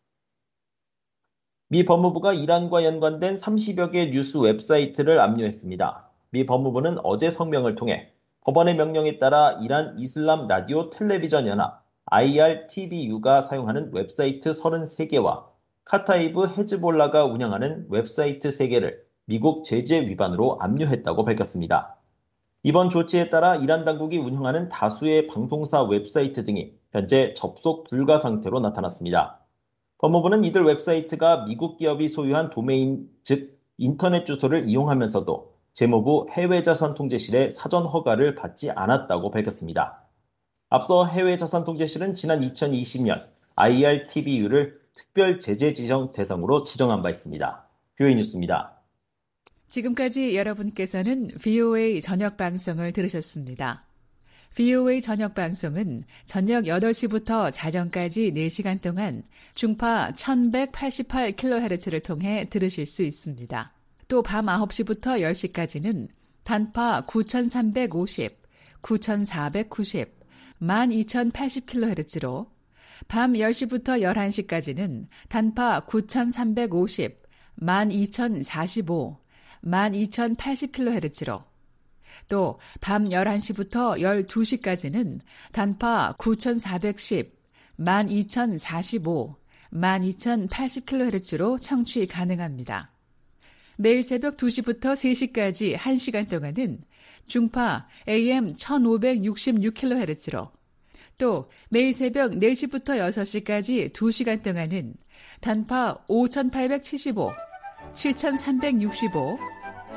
미 법무부가 이란과 연관된 삼십여 개 뉴스 웹사이트를 압류했습니다. 미 법무부는 어제 성명을 통해 법원의 명령에 따라 이란 이슬람 라디오 텔레비전 연합 아이알티비유가 사용하는 웹사이트 서른세 개와 카타이브 헤즈볼라가 운영하는 웹사이트 세 개를 미국 제재 위반으로 압류했다고 밝혔습니다. 이번 조치에 따라 이란 당국이 운영하는 다수의 방송사 웹사이트 등이 현재 접속 불가 상태로 나타났습니다. 법무부는 이들 웹사이트가 미국 기업이 소유한 도메인, 즉 인터넷 주소를 이용하면서도 재무부 해외자산통제실의 사전 허가를 받지 않았다고 밝혔습니다. 앞서 해외자산통제실은 지난 이천이십 년 아이알티비유를 특별 제재 지정 대상으로 지정한 바 있습니다. 비오에이 뉴스입니다. 지금까지 여러분께서는 비오에이 저녁 방송을 들으셨습니다. 비오에이 저녁 방송은 저녁 여덟 시부터 자정까지 네 시간 동안 중파 천백팔십팔 킬로헤르츠를 통해 들으실 수 있습니다. 또 밤 아홉 시부터 열 시까지는 단파 구천삼백오십, 구천사백구십, 만 이천팔십 킬로헤르츠로 밤 열 시부터 열한 시까지는 단파 구천삼백오십, 만 이천사십오, 만 이천팔십 킬로헤르츠로 또 밤 열한 시부터 열두 시까지는 단파 구천사백십, 만 이천사십오, 만 이천팔십 킬로헤르츠로 청취 가능합니다. 매일 새벽 두 시부터 세 시까지 한 시간 동안은 중파 에이엠 천오백육십육 킬로헤르츠로 또 매일 새벽 네 시부터 여섯 시까지 두 시간 동안은 단파 오천팔백칠십오, 칠천삼백육십오,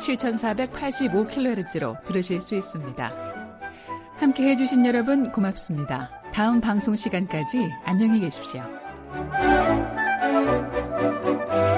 칠천사백팔십오 킬로헤르츠로 들으실 수 있습니다. 함께 해주신 여러분 고맙습니다. 다음 방송 시간까지 안녕히 계십시오.